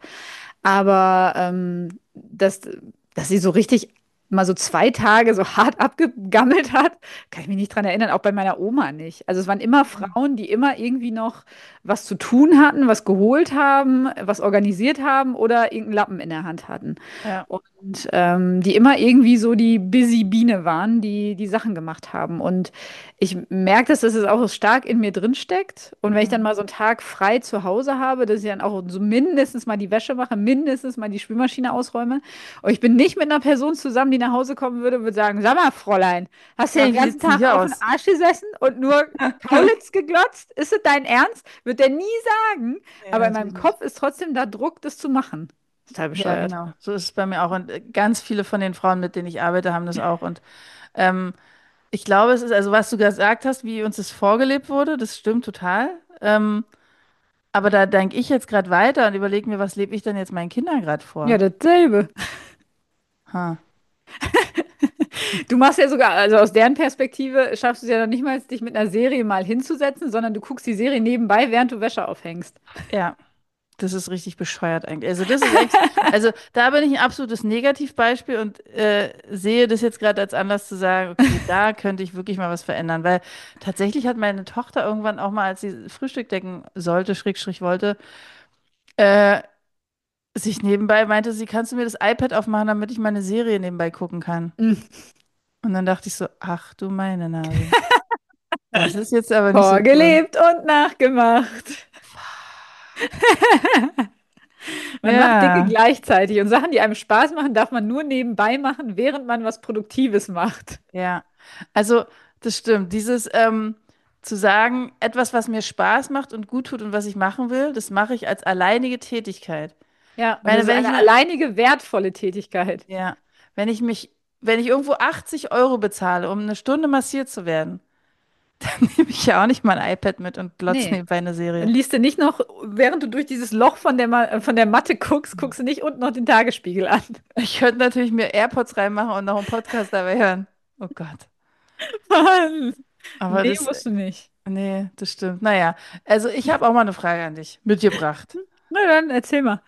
Aber ähm, dass, dass sie so richtig mal so zwei Tage so hart abgegammelt hat, kann ich mich nicht dran erinnern, auch bei meiner Oma nicht. Also es waren immer Frauen, die immer irgendwie noch was zu tun hatten, was geholt haben, was organisiert haben oder irgendeinen Lappen in der Hand hatten. Ja. Und ähm, die immer irgendwie so die busy Biene waren, die die Sachen gemacht haben. Und ich merke, dass das auch stark in mir drin steckt. Und wenn ich dann Mhm. mal so einen Tag frei zu Hause habe, dass ich dann auch so mindestens mal die Wäsche mache, mindestens mal die Spülmaschine ausräume. Und ich bin nicht mit einer Person zusammen, die nach Hause kommen würde und würde sagen, sag mal, Fräulein, hast du Ja, den wie ganzen sieht's denn Tag hier auf den aus? Arsch gesessen und nur Kaulitz geglotzt? Ist es dein Ernst? Wird der nie sagen. Nee, Aber in meinem natürlich nicht. Kopf ist trotzdem da Druck, das zu machen. Total Ja, bescheuert. genau. So ist es bei mir auch. Und äh, ganz viele von den Frauen, mit denen ich arbeite, haben das auch. Und ähm, ich glaube, es ist, also was du gesagt hast, wie uns das vorgelebt wurde, das stimmt total. Ähm, aber da denke ich jetzt gerade weiter und überlege mir, was lebe ich denn jetzt meinen Kindern gerade Ja, vor? dasselbe. Ha. Du machst ja sogar, also aus deren Perspektive schaffst du es ja noch nicht mal, dich mit einer Serie mal hinzusetzen, sondern du guckst die Serie nebenbei, während du Wäsche aufhängst. Ja, das ist richtig bescheuert eigentlich. Also das ist echt, also da bin ich ein absolutes Negativbeispiel und äh, sehe das jetzt gerade als Anlass zu sagen, okay, da könnte ich wirklich mal was verändern, weil tatsächlich hat meine Tochter irgendwann auch mal, als sie Frühstück decken sollte, Schrägstrich wollte, äh, sich nebenbei meinte sie, kannst du mir das iPad aufmachen, damit ich meine Serie nebenbei gucken kann? Mm. Und dann dachte ich so, ach du meine Nase, das ist jetzt aber nicht so cool. Vorgelebt und nachgemacht. Man macht Dinge Ja. gleichzeitig und Sachen, die einem Spaß machen, darf man nur nebenbei machen, während man was Produktives macht. Ja, also das stimmt. Dieses ähm, zu sagen, etwas, was mir Spaß macht und gut tut und was ich machen will, das mache ich als alleinige Tätigkeit. Ja, Ich und das meine, ist wenn ich eine mir, alleinige wertvolle Tätigkeit. ja, wenn ich mich, wenn ich irgendwo achtzig Euro bezahle, um eine Stunde massiert zu werden, dann nehme ich ja auch nicht mein iPad mit und glotze Nee. nebenbei eine Dann Serie. liest du nicht noch, während du durch dieses Loch von der, Ma äh, von der Matte guckst, guckst du nicht unten noch den Tagesspiegel an. Ich könnte natürlich mir AirPods reinmachen und noch einen Podcast dabei hören. Oh Gott. Mann. Aber Nee, das, musst du nicht. nee, das stimmt. Naja, also ich habe auch mal eine Frage an dich mitgebracht. Na dann, erzähl mal.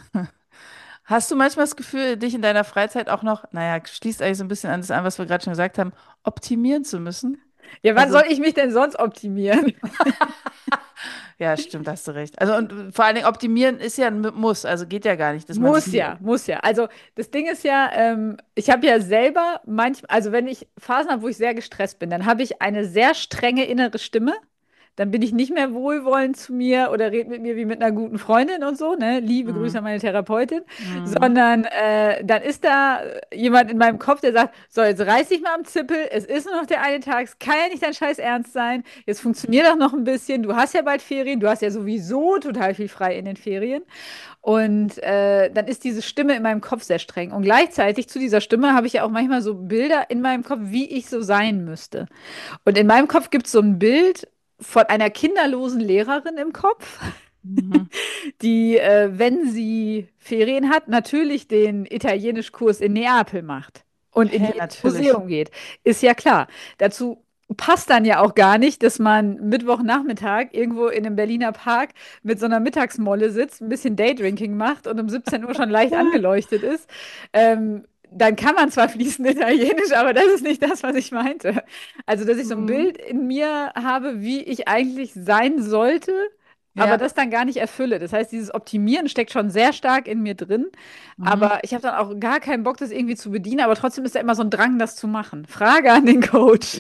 Hast du manchmal das Gefühl, dich in deiner Freizeit auch noch, naja, schließt eigentlich so ein bisschen an das an, was wir gerade schon gesagt haben, optimieren zu müssen? Ja, wann Also, soll ich mich denn sonst optimieren? ja, stimmt, hast du recht. Also, und vor allen Dingen optimieren ist ja ein Muss, also geht ja gar nicht, dass man sich Muss nie. ja, muss ja. Also das Ding ist ja, ähm, ich habe ja selber manchmal, also wenn ich Phasen habe, wo ich sehr gestresst bin, dann habe ich eine sehr strenge innere Stimme. Dann bin ich nicht mehr wohlwollend zu mir oder rede mit mir wie mit einer guten Freundin und so, ne? Liebe Grüße Hm, an meine Therapeutin. hm, Sondern äh, dann ist da jemand in meinem Kopf, der sagt, so, jetzt reiß dich mal am Zippel, es ist nur noch der eine Tag, es kann ja nicht dein Scheiß ernst sein, jetzt funktioniert doch noch ein bisschen, du hast ja bald Ferien, du hast ja sowieso total viel frei in den Ferien. Und äh, dann ist diese Stimme in meinem Kopf sehr streng. Und gleichzeitig zu dieser Stimme habe ich ja auch manchmal so Bilder in meinem Kopf, wie ich so sein müsste. Und in meinem Kopf gibt es so ein Bild von einer kinderlosen Lehrerin im Kopf, mhm. die, äh, wenn sie Ferien hat, natürlich den Italienischkurs in Neapel macht und in Hä, jedes natürlich. Museum geht. Ist ja klar. Dazu passt dann ja auch gar nicht, dass man Mittwochnachmittag irgendwo in einem Berliner Park mit so einer Mittagsmolle sitzt, ein bisschen Daydrinking macht und um siebzehn Uhr schon leicht angeleuchtet ist. Ähm, Dann kann man zwar fließend Italienisch, aber das ist nicht das, was ich meinte. Also, dass ich so ein Mhm. Bild in mir habe, wie ich eigentlich sein sollte, aber Ja. das dann gar nicht erfülle. Das heißt, dieses Optimieren steckt schon sehr stark in mir drin, Mhm. aber ich habe dann auch gar keinen Bock, das irgendwie zu bedienen, aber trotzdem ist da immer so ein Drang, das zu machen. Frage an den Coach.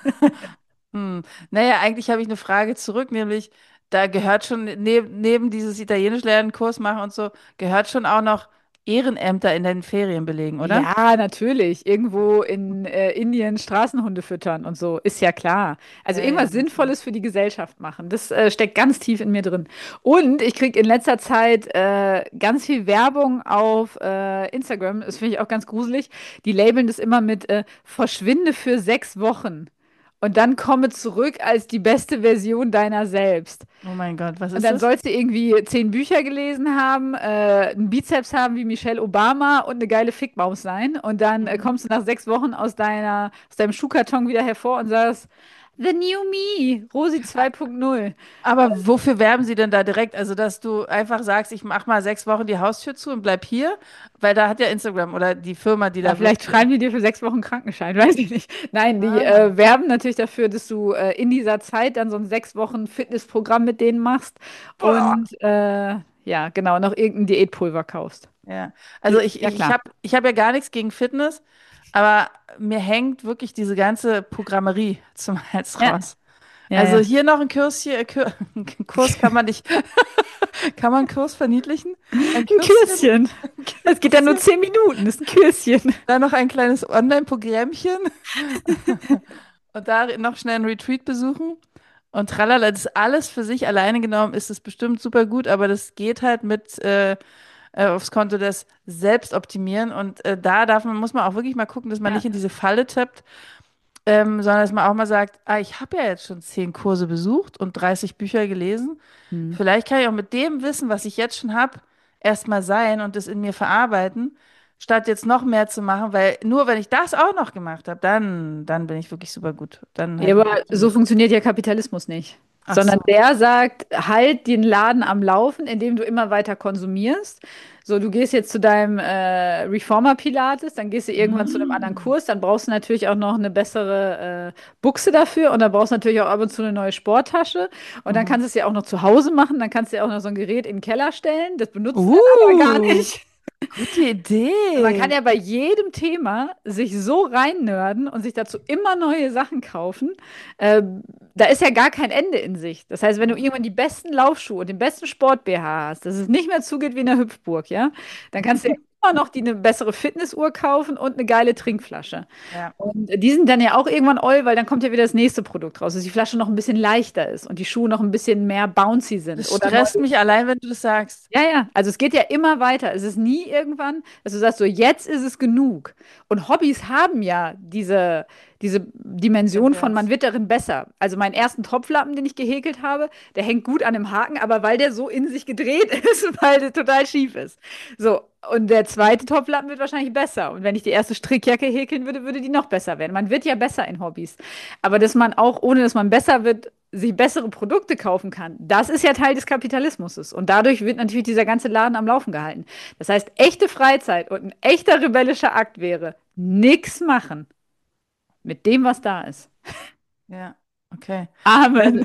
Hm. Naja, eigentlich habe ich eine Frage zurück, nämlich da gehört schon neben, neben dieses Italienisch lernen, Kurs machen und so, gehört schon auch noch Ehrenämter in den Ferien belegen, oder? Ja, natürlich. Irgendwo in äh, Indien Straßenhunde füttern und so, ist ja klar. Also Ja, ja, irgendwas natürlich. Sinnvolles für die Gesellschaft machen. Das äh, steckt ganz tief in mir drin. Und ich kriege in letzter Zeit äh, ganz viel Werbung auf äh, Instagram. Das finde ich auch ganz gruselig. Die labeln das immer mit äh, Verschwinde für sechs Wochen. Und dann komme zurück als die beste Version deiner selbst. Oh mein Gott, was Und ist dann das? sollst du irgendwie zehn Bücher gelesen haben, äh, einen Bizeps haben wie Michelle Obama und eine geile Fickmaus sein. Und dann äh, Mhm. kommst du nach sechs Wochen aus deiner, aus deinem Schuhkarton wieder hervor und sagst, The New Me, Rosi zwei Punkt null. Aber wofür werben sie denn da direkt? Also, dass du einfach sagst, ich mach mal sechs Wochen die Haustür zu und bleib hier, weil da hat ja Instagram oder die Firma, die Ja, da vielleicht wirbt. schreiben die dir für sechs Wochen Krankenschein, weiß ich nicht. Nein, die Ah, äh, werben natürlich dafür, dass du äh, in dieser Zeit dann so ein sechs Wochen Fitnessprogramm mit denen machst boah. und äh, ja, genau, noch irgendein Diätpulver kaufst. Ja, also ich, Ja, ich, ich klar. habe ich hab ja gar nichts gegen Fitness, aber mir hängt wirklich diese ganze Programmerie zum Hals Ja, raus. ja, Also ja. hier noch ein Kürzchen, äh, Kür einen Kurs kann man nicht, kann man einen Kurs verniedlichen? Ein Ein Kürschen, Küsschen. ein Das geht dann nur Kürschen, zehn Minuten, das ist ein Küsschen. dann noch ein kleines Online-Programmchen und da noch schnell einen Retreat besuchen. Und tralala, das alles für sich alleine genommen ist es bestimmt super gut, aber das geht halt mit äh, äh, aufs Konto des Selbstoptimieren. Und äh, da darf man, muss man auch wirklich mal gucken, dass man Ja. nicht in diese Falle tappt, ähm, sondern dass man auch mal sagt, ah, ich habe ja jetzt schon zehn Kurse besucht und dreißig Bücher gelesen. Hm. Vielleicht kann ich auch mit dem Wissen, was ich jetzt schon habe, erstmal sein und das in mir verarbeiten, statt jetzt noch mehr zu machen, weil nur wenn ich das auch noch gemacht habe, dann, dann bin ich wirklich super gut. Dann habe Ja, ich mich aber so optimiert. funktioniert ja Kapitalismus nicht. Ach Sondern so. der sagt, halt den Laden am Laufen, indem du immer weiter konsumierst. So, du gehst jetzt zu deinem äh, Reformer Pilates, dann gehst du irgendwann zu einem anderen Mm. Kurs, dann brauchst du natürlich auch noch eine bessere äh, Buchse dafür und dann brauchst du natürlich auch ab und zu eine neue Sporttasche und dann Mhm. kannst du es ja auch noch zu Hause machen, dann kannst du ja auch noch so ein Gerät in den Keller stellen, das benutzt du dann aber gar Uh, nicht. gute Man kann Idee. ja bei jedem Thema sich so reinnörden und sich dazu immer neue Sachen kaufen. Ähm, da ist ja gar kein Ende in sich. Das heißt, wenn du irgendwann die besten Laufschuhe und den besten Sport-B H hast, dass es nicht mehr zugeht wie in der Hüpfburg, ja, dann kannst du ja immer noch die eine bessere Fitnessuhr kaufen und eine geile Trinkflasche. Ja. Und die sind dann ja auch irgendwann oll, weil dann kommt ja wieder das nächste Produkt raus, dass die Flasche noch ein bisschen leichter ist und die Schuhe noch ein bisschen mehr bouncy sind Das oder stresst neue. mich allein, wenn du das sagst. Ja, ja, also es geht ja immer weiter. Es ist nie irgendwann, dass du sagst, so jetzt ist es genug. Und Hobbys haben ja diese, diese Dimension von, man Tendenz. wird darin besser. Also meinen ersten Topflappen, den ich gehäkelt habe, der hängt gut an dem Haken, aber weil der so in sich gedreht ist, weil der total schief ist. So, und der zweite Topflappen wird wahrscheinlich besser. Und wenn ich die erste Strickjacke häkeln würde, würde die noch besser werden. Man wird ja besser in Hobbys. Aber dass man auch, ohne dass man besser wird, sich bessere Produkte kaufen kann, das ist ja Teil des Kapitalismus. Und dadurch wird natürlich dieser ganze Laden am Laufen gehalten. Das heißt, echte Freizeit und ein echter rebellischer Akt wäre, nichts machen mit dem, was da ist. Ja, okay. Ich Amen. werde,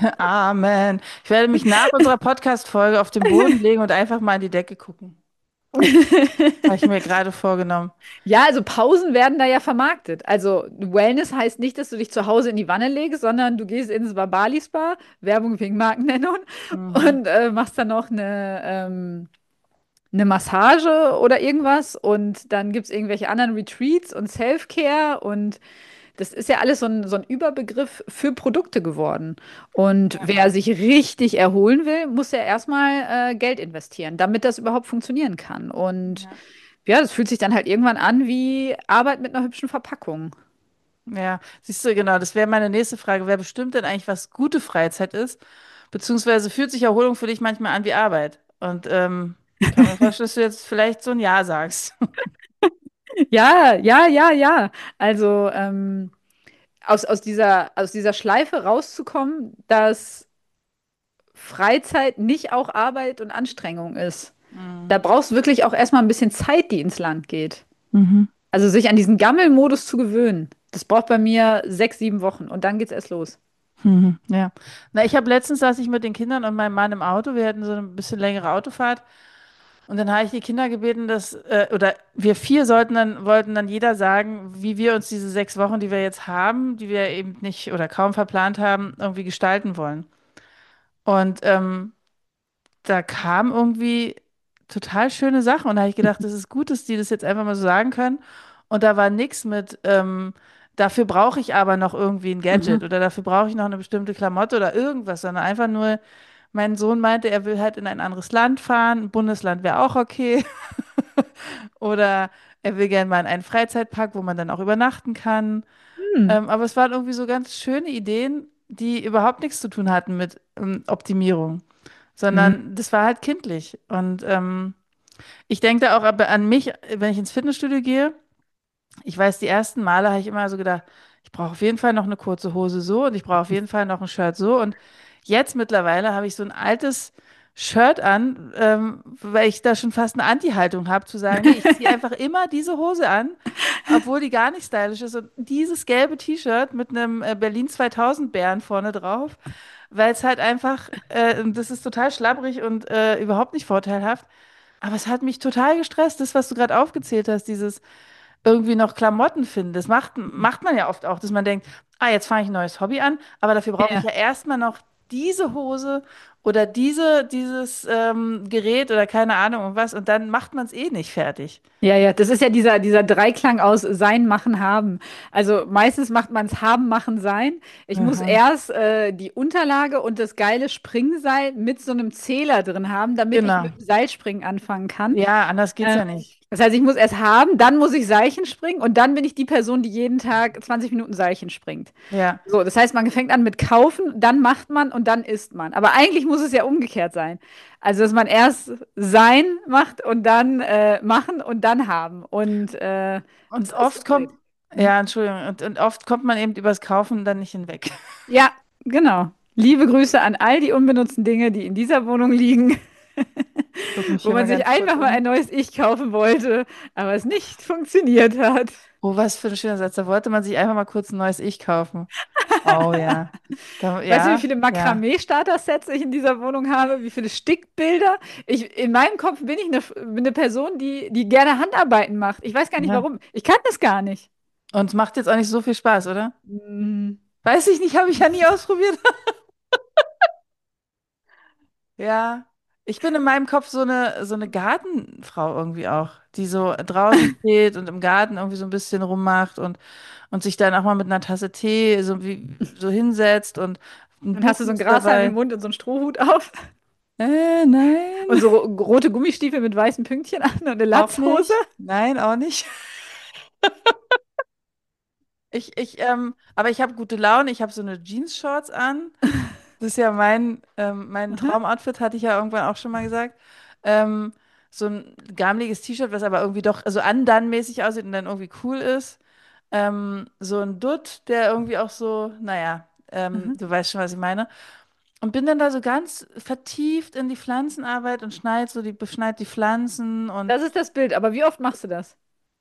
Amen. Ich werde mich nach unserer Podcast-Folge auf den Boden legen und einfach mal an die Decke gucken. Habe ich mir gerade vorgenommen. Ja, also Pausen werden da ja vermarktet. Also Wellness heißt nicht, dass du dich zu Hause in die Wanne legst, sondern du gehst ins Bali Spa, Werbung wegen Markennennung, Mhm. und äh, machst dann noch eine, ähm, eine Massage oder irgendwas. Und dann gibt es irgendwelche anderen Retreats und Self-Care und das ist ja alles so ein, so ein Überbegriff für Produkte geworden. Und Ja. wer sich richtig erholen will, muss ja erstmal äh, Geld investieren, damit das überhaupt funktionieren kann. Und Ja. ja, das fühlt sich dann halt irgendwann an wie Arbeit mit einer hübschen Verpackung. Ja, siehst du, genau, das wäre meine nächste Frage. Wer bestimmt denn eigentlich, was gute Freizeit ist? Beziehungsweise fühlt sich Erholung für dich manchmal an wie Arbeit? Und ähm, kann mir vorstellen, dass du jetzt vielleicht so ein Ja sagst. Ja, ja, ja, ja. Also ähm, aus, aus dieser, aus dieser Schleife rauszukommen, dass Freizeit nicht auch Arbeit und Anstrengung ist. Mhm. Da brauchst du wirklich auch erstmal ein bisschen Zeit, die ins Land geht. Mhm. Also sich an diesen Gammelmodus zu gewöhnen. Das braucht bei mir sechs, sieben Wochen und dann geht's erst los. Mhm. Ja. Na, ich habe letztens saß ich mit den Kindern und meinem Mann im Auto. Wir hatten so eine bisschen längere Autofahrt. Und dann habe ich die Kinder gebeten, dass, äh, oder wir vier sollten dann, wollten dann jeder sagen, wie wir uns diese sechs Wochen, die wir jetzt haben, die wir eben nicht oder kaum verplant haben, irgendwie gestalten wollen. Und ähm, da kam irgendwie total schöne Sachen. Und da habe ich gedacht, das ist gut, dass die das jetzt einfach mal so sagen können. Und da war nichts mit, ähm, dafür brauche ich aber noch irgendwie ein Gadget Mhm. oder dafür brauche ich noch eine bestimmte Klamotte oder irgendwas, sondern einfach nur, mein Sohn meinte, er will halt in ein anderes Land fahren. Ein Bundesland wäre auch okay. Oder er will gerne mal in einen Freizeitpark, wo man dann auch übernachten kann. Hm. Ähm, aber es waren irgendwie so ganz schöne Ideen, die überhaupt nichts zu tun hatten mit ähm, Optimierung, Mhm. sondern das war halt kindlich. Und ähm, ich denke da auch aber an mich, wenn ich ins Fitnessstudio gehe. Ich weiß, die ersten Male habe ich immer so gedacht, ich brauche auf jeden Fall noch eine kurze Hose so und ich brauche auf jeden Fall noch ein Shirt so. Und jetzt mittlerweile habe ich so ein altes Shirt an, ähm, weil ich da schon fast eine Anti-Haltung habe, zu sagen, nee, ich ziehe einfach immer diese Hose an, obwohl die gar nicht stylisch ist. Und dieses gelbe T-Shirt mit einem äh, Berlin zweitausend Bären vorne drauf, weil es halt einfach, äh, das ist total schlabbrig und äh, überhaupt nicht vorteilhaft. Aber es hat mich total gestresst, das, was du gerade aufgezählt hast, dieses irgendwie noch Klamotten finden. Das macht, macht man ja oft auch, dass man denkt, ah, jetzt fange ich ein neues Hobby an, aber dafür brauche ich Ja. ja erstmal noch diese Hose oder diese, dieses ähm, Gerät oder keine Ahnung und was und dann macht man es eh nicht fertig. Ja, ja, das ist ja dieser, dieser Dreiklang aus Sein, Machen, Haben. Also meistens macht man es Haben, Machen, Sein. Ich muss Aha. erst äh, die Unterlage und das geile Springseil mit so einem Zähler drin haben, damit ich Genau. mit dem Seilspringen anfangen kann. Ja, anders geht's Ähm, ja nicht. Das heißt, ich muss erst haben, dann muss ich Seilchen springen und dann bin ich die Person, die jeden Tag zwanzig Minuten Seilchen springt. Ja. So, das heißt, man fängt an mit kaufen, dann macht man und dann isst man. Aber eigentlich muss es ja umgekehrt sein. Also, dass man erst sein macht und dann äh, machen und dann haben. Und äh, Und das ist oft umgedreht. kommt, Mhm. ja, Entschuldigung, und, und oft kommt man eben übers Kaufen dann nicht hinweg. Ja, genau. Liebe Grüße an all die unbenutzten Dinge, die in dieser Wohnung liegen, Guck mich wo hier man mal sich ganz kurz einfach mal um. ein neues Ich kaufen wollte, aber es nicht funktioniert hat. Oh, was für ein schöner Satz. Da wollte man sich einfach mal kurz ein neues Ich kaufen. Oh ja. Da, Weißt du, wie ja, viele ja. Makramee-Starter-Sets ich in dieser Wohnung habe? Wie viele Stickbilder? Ich, in meinem Kopf bin ich eine, bin eine Person, die, die gerne Handarbeiten macht. Ich weiß gar nicht Ja. warum. Ich kann das gar nicht. Und es macht jetzt auch nicht so viel Spaß, oder? Mm. Weiß ich nicht, habe ich ja nie ausprobiert. Ja. Ich bin in meinem Kopf so eine, so eine Gartenfrau irgendwie auch, die so draußen steht und im Garten irgendwie so ein bisschen rummacht und, und sich dann auch mal mit einer Tasse Tee so, wie, so hinsetzt und ein Und hast Buch du so einen liest Grashalm im dabei. Mund und so einen Strohhut auf Äh, nein, und so ro rote Gummistiefel mit weißen Pünktchen an und eine auch Latzhose? nicht. Nein, auch nicht. Ich, ich, ähm, aber ich habe gute Laune, ich habe so eine Jeans-Shorts an. Das ist ja mein, ähm, mein Aha, Traumoutfit, hatte ich ja irgendwann auch schon mal gesagt. Ähm, so ein gammeliges T-Shirt, was aber irgendwie doch so undone-mäßig aussieht und dann irgendwie cool ist. Ähm, so ein Dutt, der irgendwie auch so, naja, ähm, aha. du weißt schon, was ich meine. Und bin dann da so ganz vertieft in die Pflanzenarbeit und schneid so die, beschneid die Pflanzen und Das ist das Bild. Aber wie oft machst du das?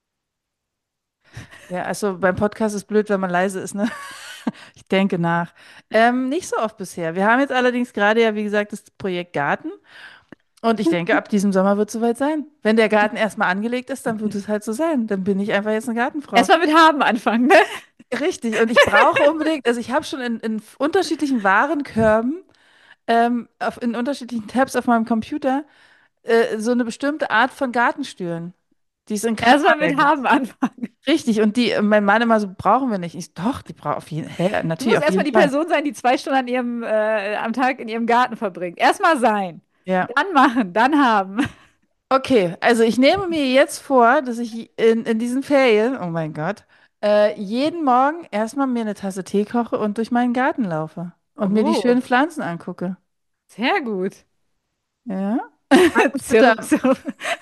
ja, also beim Podcast ist blöd, wenn man leise ist, ne? Ich denke nach. Ähm, nicht so oft bisher. Wir haben jetzt allerdings gerade ja, wie gesagt, das Projekt Garten. Und ich denke, ab diesem Sommer wird es soweit sein. Wenn der Garten erstmal angelegt ist, dann wird es halt so sein. Dann bin ich einfach jetzt eine Gartenfrau. Erstmal mit Haben anfangen, ne? Richtig. Und ich brauche unbedingt, also ich habe schon in, in unterschiedlichen Warenkörben, ähm, auf, in unterschiedlichen Tabs auf meinem Computer, äh, so eine bestimmte Art von Gartenstühlen. Die ist in Erstmal mit Kragen. Haben anfangen. Richtig. Und die, mein Mann immer so, brauchen wir nicht. Ich, doch, die brauchen auf jeden Fall. Du Natürlich, musst auf erstmal jeden die Fall. Person sein, die zwei Stunden an ihrem, äh, am Tag in ihrem Garten verbringt. Erstmal sein, Ja. dann machen, dann haben. Okay, also ich nehme mir jetzt vor, dass ich in, in diesen Ferien, oh mein Gott, äh, jeden Morgen erstmal mir eine Tasse Tee koche und durch meinen Garten laufe und mir die Oh, schönen Pflanzen angucke. sehr gut. Ja? Frag mich bitte, Zirp, zirp.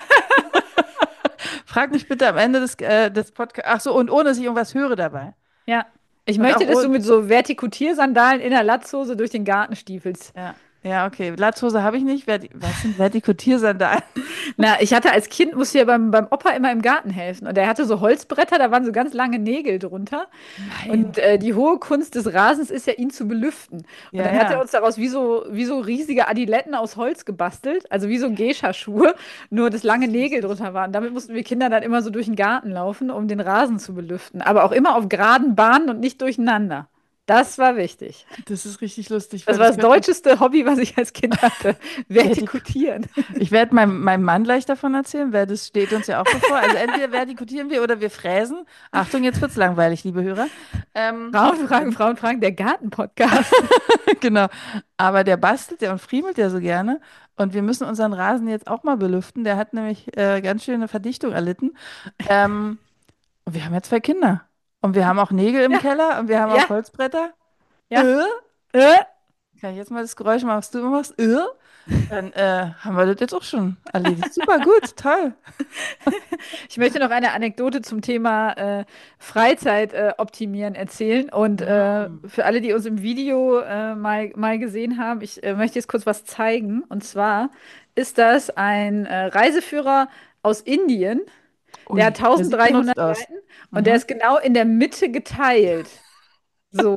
frag mich bitte am Ende des, äh, des Podcasts. Ach so, und ohne dass ich irgendwas höre dabei. Ja. Ich Und auch möchte, dass du ohne. mit so Vertikutiersandalen in der Latzhose durch den Garten stiefelst. Ja, ja, okay. Latzhose habe ich nicht. Verti Was sind Vertikutiersandalen? Na, ich hatte als Kind, musste ja beim, beim Opa immer im Garten helfen. Und er hatte so Holzbretter, da waren so ganz lange Nägel drunter. Und Nein. äh, die hohe Kunst des Rasens ist ja, ihn zu belüften. Und Ja, dann hat er ja. uns daraus wie so, wie so riesige Adiletten aus Holz gebastelt, also wie so Geisha-Schuhe, nur dass Das lange ist Nägel lustig. drunter waren. Damit mussten wir Kinder dann immer so durch den Garten laufen, um den Rasen zu belüften. Aber auch immer auf geraden Bahnen und nicht durcheinander. Das war wichtig. Das ist richtig lustig, Das weil war das das könnte deutscheste Hobby, was ich als Kind hatte. Vertik Vertikutieren. Ich werde meinem, meinem Mann gleich davon erzählen, weil das steht uns ja auch bevor. Also entweder vertikutieren wir oder wir fräsen. Achtung, jetzt wird's langweilig, liebe Hörer. Ähm, Frauen fragen, Frauen fragen, der Garten-Podcast. genau. Aber der bastelt ja und friemelt ja so gerne. Und wir müssen unseren Rasen jetzt auch mal belüften. Der hat nämlich äh, ganz schöne Verdichtung erlitten. Ähm, und wir haben ja zwei Kinder. Und wir haben auch Nägel im Ja, Keller und wir haben auch ja, Holzbretter. ja. Äh? Äh. Kann ich jetzt mal das Geräusch machen, was du immer machst? Äh? Dann äh, haben wir das jetzt auch schon erledigt. Super, gut, toll. Ich möchte noch eine Anekdote zum Thema äh, Freizeit äh, optimieren erzählen. Und äh, Mm. für alle, die uns im Video äh, mal, mal gesehen haben, ich äh, möchte jetzt kurz was zeigen. Und zwar ist das ein äh, Reiseführer aus Indien. Der hat Ui, der sieht dreizehnhundert benutzt aus. Seiten und der Mhm. ist genau in der Mitte geteilt. So.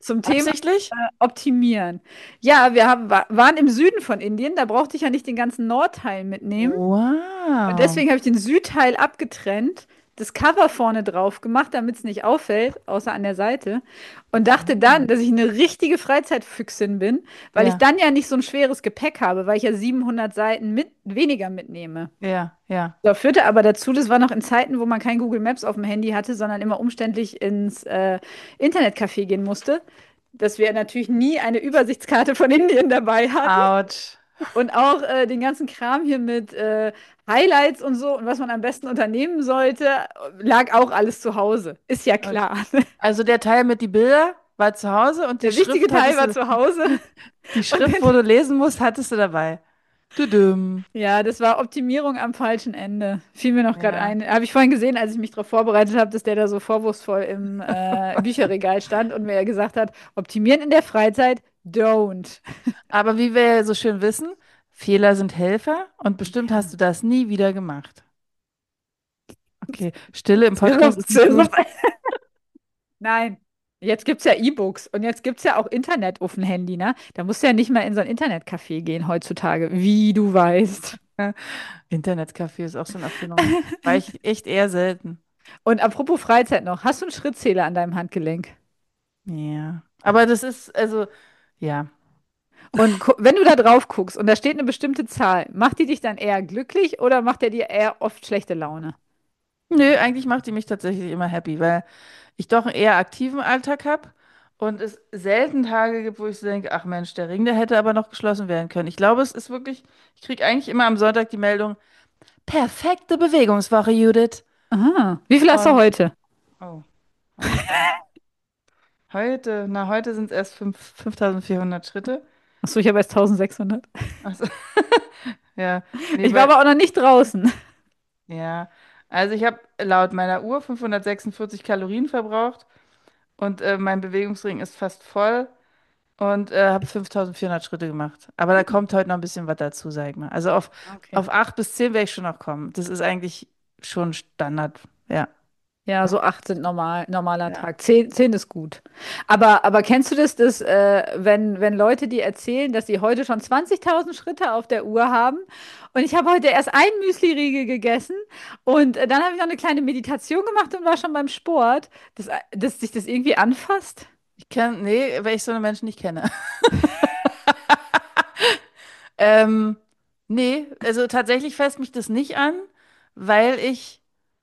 zum Thema Absichtlich? Optimieren. Ja, wir haben, wa- waren im Süden von Indien, da brauchte ich ja nicht den ganzen Nordteil mitnehmen. Und Wow. deswegen habe ich den Südteil abgetrennt, das Cover vorne drauf gemacht, damit es nicht auffällt, außer an der Seite. Und dachte dann, dass ich eine richtige Freizeitfüchsin bin, weil ich Ja, dann ja nicht so ein schweres Gepäck habe, weil ich ja siebenhundert Seiten mit, weniger mitnehme. ja, ja. Das führte aber dazu, das war noch in Zeiten, wo man kein Google Maps auf dem Handy hatte, sondern immer umständlich ins äh, Internetcafé gehen musste, dass wir natürlich nie eine Übersichtskarte von Indien dabei hatten Autsch. und auch äh, den ganzen Kram hier mit äh, Highlights und so und was man am besten unternehmen sollte, lag auch alles zu Hause. Ist ja Autsch. klar. Also der Teil mit die Bilder war zu Hause und die Der wichtige Schrift Teil hattest war du, zu Hause. die Und Schrift, wo dann, du lesen musst, hattest du dabei. Tudum. ja, das war Optimierung am falschen Ende. Fiel mir noch gerade Ja. ein. Habe ich vorhin gesehen, als ich mich darauf vorbereitet habe, dass der da so vorwurfsvoll im äh, Bücherregal stand und mir gesagt hat, optimieren in der Freizeit, don't. Aber wie wir ja so schön wissen, Fehler sind Helfer und bestimmt hast du das nie wieder gemacht. Okay, Stille im Podcast Zirp, ist nicht gut. zirp. Nein. Jetzt gibt es ja E-Books und jetzt gibt es ja auch Internet auf dem Handy, ne? Da musst du ja nicht mehr in so ein Internetcafé gehen heutzutage, wie du weißt. Internetcafé ist auch so eine Erfindung. War ich echt eher selten. Und apropos Freizeit noch, hast du einen Schrittzähler an deinem Handgelenk? Ja. Aber das ist, also, ja. Und gu- wenn du da drauf guckst und da steht eine bestimmte Zahl, macht die dich dann eher glücklich oder macht der dir eher oft schlechte Laune? Nö, eigentlich macht die mich tatsächlich immer happy, weil ich doch einen eher aktiven Alltag habe und es selten Tage gibt, wo ich so denke, ach Mensch, der Ring, der hätte aber noch geschlossen werden können. Ich glaube, es ist wirklich, ich kriege eigentlich immer am Sonntag die Meldung, perfekte Bewegungswoche, Judith. Aha. Wie viel hast du Und, heute? oh, heute, heute, na, heute sind es erst fünf, fünftausendvierhundert Schritte. Achso, ich habe erst eintausendsechshundert. Also, ja, nee, Ich war weil, aber auch noch nicht draußen. ja, also ich habe laut meiner Uhr fünfhundertsechsundvierzig Kalorien verbraucht und äh, mein Bewegungsring ist fast voll. Und äh, habe fünftausendvierhundert Schritte gemacht. Aber da kommt heute noch ein bisschen was dazu, sag ich mal. Also auf, Okay. auf acht bis zehn werde ich schon noch kommen. Das ist eigentlich schon Standard. Ja. Ja, so acht sind normal, normaler Ja. Tag. Zehn, zehn ist gut. Aber, aber kennst du das, dass, äh, wenn, wenn Leute dir erzählen, dass sie heute schon zwanzigtausend Schritte auf der Uhr haben und ich habe heute erst ein Müsli-Riegel gegessen und äh, dann habe ich noch eine kleine Meditation gemacht und war schon beim Sport, dass, äh, dass sich das irgendwie anfasst? Ich kenne, nee, weil ich so eine Menschen nicht kenne. Ähm, nee, also tatsächlich fasst mich das nicht an, weil ich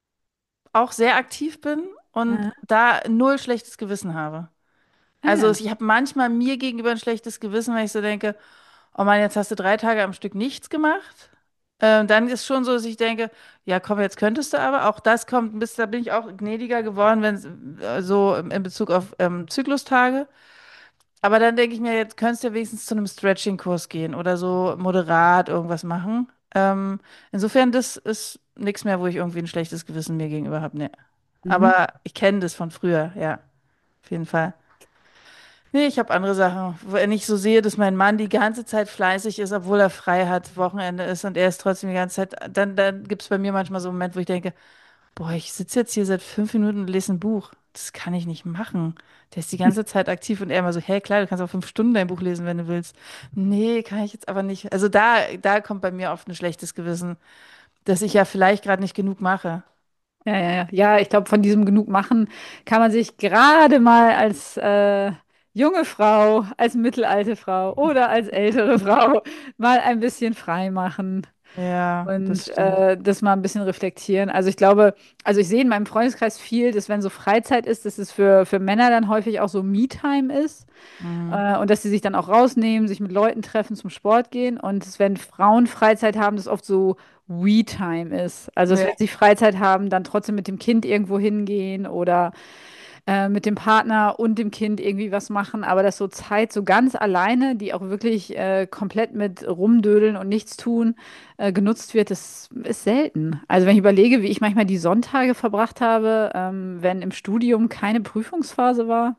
auch sehr aktiv bin und Ja. da null schlechtes Gewissen habe. Ah, Also ja. ich habe manchmal mir gegenüber ein schlechtes Gewissen, weil ich so denke, oh Mann, jetzt hast du drei Tage am Stück nichts gemacht. Ähm, dann ist schon so, dass ich denke, ja komm, jetzt könntest du aber. Auch das kommt, bis da bin ich auch gnädiger geworden, wenn äh, so im- in Bezug auf ähm, Zyklustage. Aber dann denke ich mir, jetzt könntest du ja wenigstens zu einem Stretching-Kurs gehen oder so moderat irgendwas machen. Ähm, insofern, das ist nichts mehr, wo ich irgendwie ein schlechtes Gewissen mir gegenüber habe. Nee. Mhm. Aber ich kenne das von früher, ja, auf jeden Fall. Nee, ich habe andere Sachen. Wenn ich so sehe, dass mein Mann die ganze Zeit fleißig ist, obwohl er frei hat, Wochenende ist und er ist trotzdem die ganze Zeit, dann, dann gibt es bei mir manchmal so einen Moment, wo ich denke, boah, ich sitze jetzt hier seit fünf Minuten und lese ein Buch. Das kann ich nicht machen. Der ist die ganze Zeit aktiv und er immer so, hey, klar, du kannst auch fünf Stunden dein Buch lesen, wenn du willst. Nee, kann ich jetzt aber nicht. Also da, da kommt bei mir oft ein schlechtes Gewissen, dass ich ja vielleicht gerade nicht genug mache. Ja, ja, ja. Ja, ich glaube, von diesem genug machen kann man sich gerade mal als äh, junge Frau, als mittelalte Frau oder als ältere Frau mal ein bisschen frei machen Ja, und das stimmt. äh, das mal ein bisschen reflektieren. Also ich glaube, also ich sehe in meinem Freundeskreis viel, dass wenn so Freizeit ist, dass es für, für Männer dann häufig auch so Me-Time ist. Mhm. Äh, und dass sie sich dann auch rausnehmen, sich mit Leuten treffen, zum Sport gehen. Und dass, wenn Frauen Freizeit haben, das oft so We-Time ist. Also, dass Ja, wenn sie Freizeit haben, dann trotzdem mit dem Kind irgendwo hingehen oder äh, mit dem Partner und dem Kind irgendwie was machen. Aber dass so Zeit so ganz alleine, die auch wirklich äh, komplett mit Rumdödeln und nichts tun, äh, genutzt wird, das ist selten. Also, wenn ich überlege, wie ich manchmal die Sonntage verbracht habe, ähm, wenn im Studium keine Prüfungsphase war.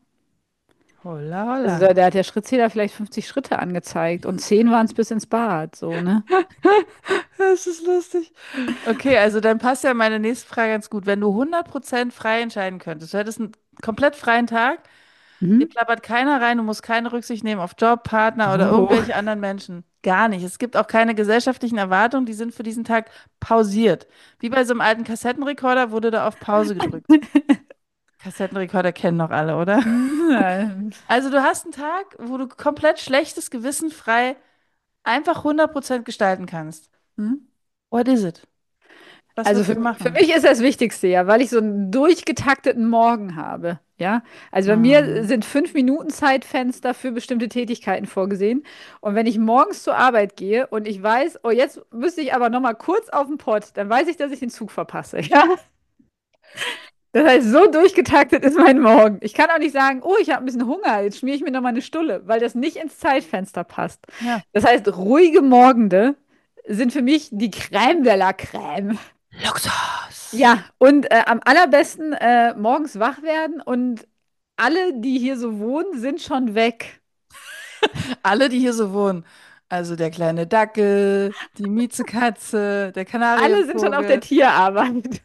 holla, Also holla. da, da hat der Schrittzähler vielleicht fünfzig Schritte angezeigt und zehn waren es bis ins Bad, so, ne? Das ist lustig. Okay, also dann passt ja meine nächste Frage ganz gut. Wenn du hundert Prozent frei entscheiden könntest, du hättest einen komplett freien Tag, Mhm. Hier plappert keiner rein, du musst keine Rücksicht nehmen auf Job, Partner oder Oh. irgendwelche anderen Menschen. Gar nicht. Es gibt auch keine gesellschaftlichen Erwartungen, die sind für diesen Tag pausiert. Wie bei so einem alten Kassettenrekorder wurde da auf Pause gedrückt. Kassettenrekorder kennen noch alle, oder? Mhm. Also du hast einen Tag, wo du komplett schlechtes Gewissen frei einfach hundert Prozent gestalten kannst. Mhm. What is it? Was Also würdest für, du für machen? mich ist das Wichtigste ja, weil ich so einen durchgetakteten Morgen habe. Ja, also bei mir Hm. sind fünf Minuten Zeitfenster für bestimmte Tätigkeiten vorgesehen. Und wenn ich morgens zur Arbeit gehe und ich weiß, oh, jetzt müsste ich aber noch mal kurz auf den Pott, dann weiß ich, dass ich den Zug verpasse. Ja, das heißt, so durchgetaktet ist mein Morgen. Ich kann auch nicht sagen, oh, ich habe ein bisschen Hunger, jetzt schmiere ich mir noch mal eine Stulle, weil das nicht ins Zeitfenster passt. Ja. Das heißt, ruhige Morgende sind für mich die Crème de la Crème. Luxus. Ja, und äh, am allerbesten äh, morgens wach werden und alle, die hier so wohnen, sind schon weg. Alle, die hier so wohnen. Also der kleine Dackel, die Miezekatze, der Alle sind schon auf der Kanarienvogel. Tierarbeit.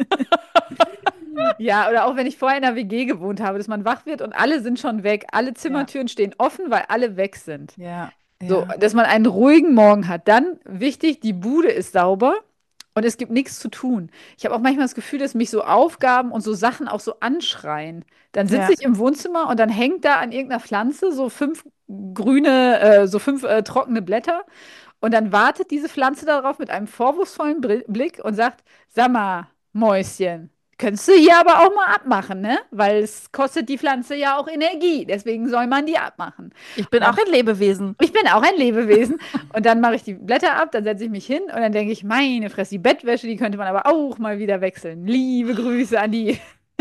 Ja, oder auch wenn ich vorher in einer W G gewohnt habe, dass man wach wird und alle sind schon weg. Alle Ja, Zimmertüren stehen offen, weil alle weg sind. ja, So, ja, dass man einen ruhigen Morgen hat. Dann wichtig, die Bude ist sauber und es gibt nichts zu tun. Ich habe auch manchmal das Gefühl, dass mich so Aufgaben und so Sachen auch so anschreien. Dann sitze ja. ich im Wohnzimmer und dann hängt da an irgendeiner Pflanze so fünf grüne, äh, so fünf äh, trockene Blätter und dann wartet diese Pflanze darauf mit einem vorwurfsvollen Bri- Blick und sagt, sag mal, Mäuschen. Könntest du hier aber auch mal abmachen, ne? Weil es kostet die Pflanze ja auch Energie. Deswegen soll man die abmachen. Ich bin auch ein Lebewesen. Ich bin auch ein Lebewesen. Und dann mache ich die Blätter ab, dann setze ich mich hin und dann denke ich, meine Fresse, die Bettwäsche, die könnte man aber auch mal wieder wechseln. Liebe Grüße an die,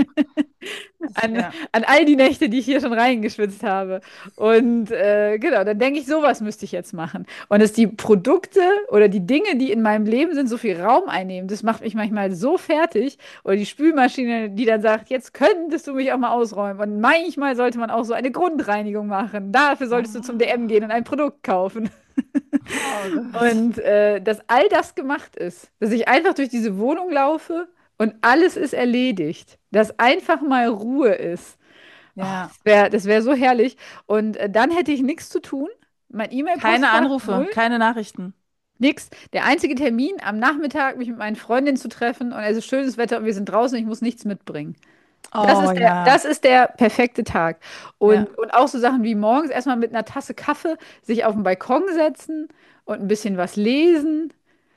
an, Ja, an all die Nächte, die ich hier schon reingeschwitzt habe. Und äh, genau, dann denke ich, sowas müsste ich jetzt machen. Und dass die Produkte oder die Dinge, die in meinem Leben sind, so viel Raum einnehmen, das macht mich manchmal so fertig. Oder die Spülmaschine, die dann sagt, jetzt könntest du mich auch mal ausräumen. Und manchmal sollte man auch so eine Grundreinigung machen. Dafür solltest du zum D M gehen und ein Produkt kaufen. oh Gott. Und äh, dass all das gemacht ist, dass ich einfach durch diese Wohnung laufe und alles ist erledigt, dass einfach mal Ruhe ist. Oh, Ja. das wäre das wär so herrlich. Und äh, dann hätte ich nichts zu tun. Mein Keine E-Mail-Postfach Anrufe, null, keine Nachrichten. nix. Der einzige Termin am Nachmittag, mich mit meinen Freundinnen zu treffen und es ist schönes Wetter und wir sind draußen, ich muss nichts mitbringen. Das Oh ist der, ja, das ist der perfekte Tag. ja. Und, und auch so Sachen wie morgens erstmal mit einer Tasse Kaffee sich auf den Balkon setzen und ein bisschen was lesen.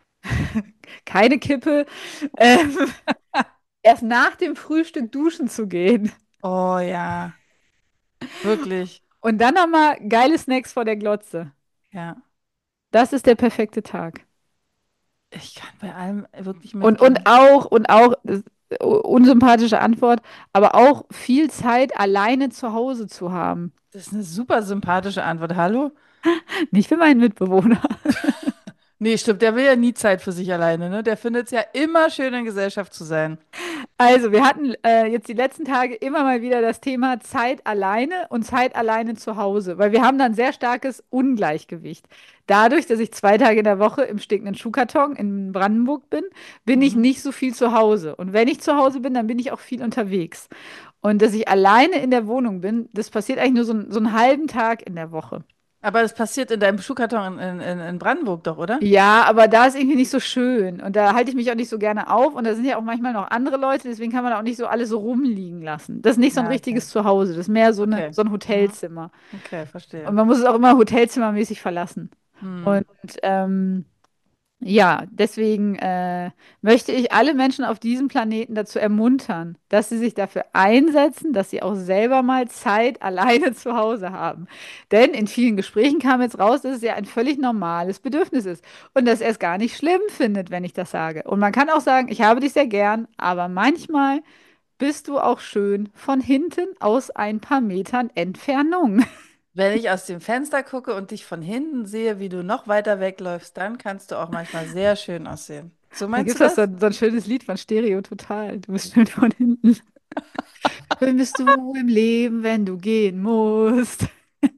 Keine Kippe. Ähm, erst nach dem Frühstück duschen zu gehen. Oh ja, wirklich. Und dann nochmal geile Snacks vor der Glotze. Ja. Das ist der perfekte Tag. Ich kann bei allem wirklich Und, und mitgehen. auch, und auch, äh, unsympathische Antwort, aber auch viel Zeit alleine zu Hause zu haben. Das ist eine super sympathische Antwort. Hallo? Nicht für meinen Mitbewohner. Nee, stimmt, der will ja nie Zeit für sich alleine, ne? Der findet es ja immer schön, in Gesellschaft zu sein. Also, wir hatten äh, jetzt die letzten Tage immer mal wieder das Thema Zeit alleine und Zeit alleine zu Hause, weil wir haben dann sehr starkes Ungleichgewicht. Dadurch, dass ich zwei Tage in der Woche im stinkenden Schuhkarton in Brandenburg bin, bin ich Mhm. nicht so viel zu Hause. Und wenn ich zu Hause bin, dann bin ich auch viel unterwegs. Und dass ich alleine in der Wohnung bin, das passiert eigentlich nur so, n- so einen halben Tag in der Woche. Aber das passiert in deinem Schuhkarton in, in, in Brandenburg doch, oder? Ja, aber da ist irgendwie nicht so schön. Und da halte ich mich auch nicht so gerne auf. Und da sind ja auch manchmal noch andere Leute, deswegen kann man da auch nicht so alles so rumliegen lassen. Das ist nicht so ein Ja, okay. richtiges Zuhause. Das ist mehr so eine, Okay. so ein Mhm. Hotelzimmer. Okay, Und verstehe. man muss es auch immer hotelzimmermäßig verlassen. Hm. Und ähm, ja, deswegen äh, möchte ich alle Menschen auf diesem Planeten dazu ermuntern, dass sie sich dafür einsetzen, dass sie auch selber mal Zeit alleine zu Hause haben. Denn in vielen Gesprächen kam jetzt raus, dass es ja ein völlig normales Bedürfnis ist und dass er es gar nicht schlimm findet, wenn ich das sage. Und man kann auch sagen, ich habe dich sehr gern, aber manchmal bist du auch schön von hinten aus ein paar Metern Entfernung. Wenn ich aus dem Fenster gucke und dich von hinten sehe, wie du noch weiter wegläufst, dann kannst du auch manchmal sehr schön aussehen. So Da meinst gibt du es so, das? so ein schönes Lied von Stereo Total. Du bist schön von hinten. Schön bist du im Leben, wenn du gehen musst.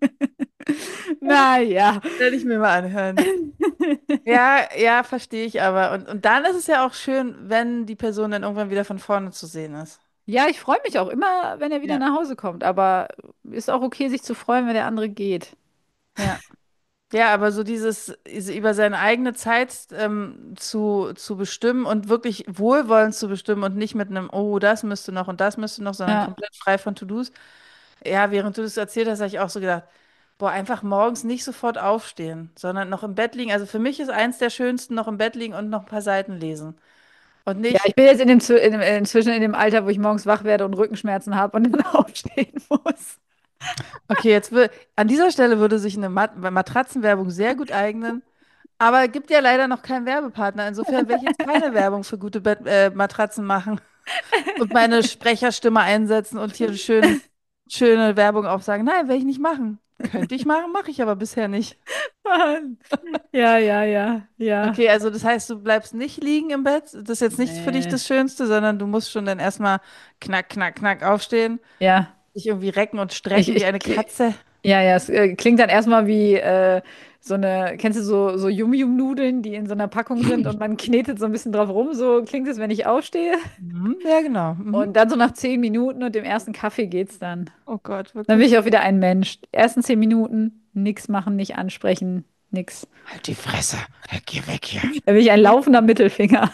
Naja. Werde ich mir mal anhören. Ja, ja, verstehe ich aber. Und, und dann ist es ja auch schön, wenn die Person dann irgendwann wieder von vorne zu sehen ist. Ja, ich freue mich auch immer, wenn er wieder Ja, nach Hause kommt. Aber ist auch okay, sich zu freuen, wenn der andere geht. ja. Ja, aber so dieses, diese- über seine eigene Zeit ähm, zu, zu bestimmen und wirklich wohlwollend zu bestimmen und nicht mit einem, oh, das müsste noch und das müsste noch, sondern Ja. komplett frei von To-Dos. Ja, während du das erzählt hast, habe ich auch so gedacht, boah, einfach morgens nicht sofort aufstehen, sondern noch im Bett liegen. Also für mich ist eins der schönsten, noch im Bett liegen und noch ein paar Seiten lesen. Und Ja, nicht, ich bin jetzt in dem, Zw- in dem, inzwischen in dem Alter, wo ich morgens wach werde und Rückenschmerzen habe und dann aufstehen muss. okay, jetzt will, an dieser Stelle würde sich eine Mat Matratzenwerbung sehr gut eignen. Aber es gibt ja leider noch keinen Werbepartner. Insofern werde ich jetzt keine Werbung für gute Bett äh, Matratzen machen und meine Sprecherstimme einsetzen und hier schön, schöne Werbung aufsagen. Nein, werde ich nicht machen. Könnte ich machen, mache ich aber bisher nicht. Mann. Ja, ja, ja, ja. Okay, also das heißt, du bleibst nicht liegen im Bett. Das ist jetzt nicht für dich Nee. das Schönste, sondern du musst schon dann erstmal knack, knack, knack aufstehen, Ja. dich irgendwie recken und Ich, strecken wie ich, eine Katze. ja, ja, es äh, klingt dann erstmal wie äh, so eine, kennst du so, so Yum-Yum-Nudeln, die in so einer Packung sind und man knetet so ein bisschen drauf rum. So klingt es, wenn ich aufstehe. Mhm, ja, genau. Mhm. Und dann so nach zehn Minuten und dem ersten Kaffee geht's dann. Oh Gott, Dann bin wirklich. ich auch wieder ein Mensch. Die ersten zehn Minuten, nix machen, nicht ansprechen, nix. Halt die Fresse. Geh weg hier. Dann bin ich ein laufender Mittelfinger.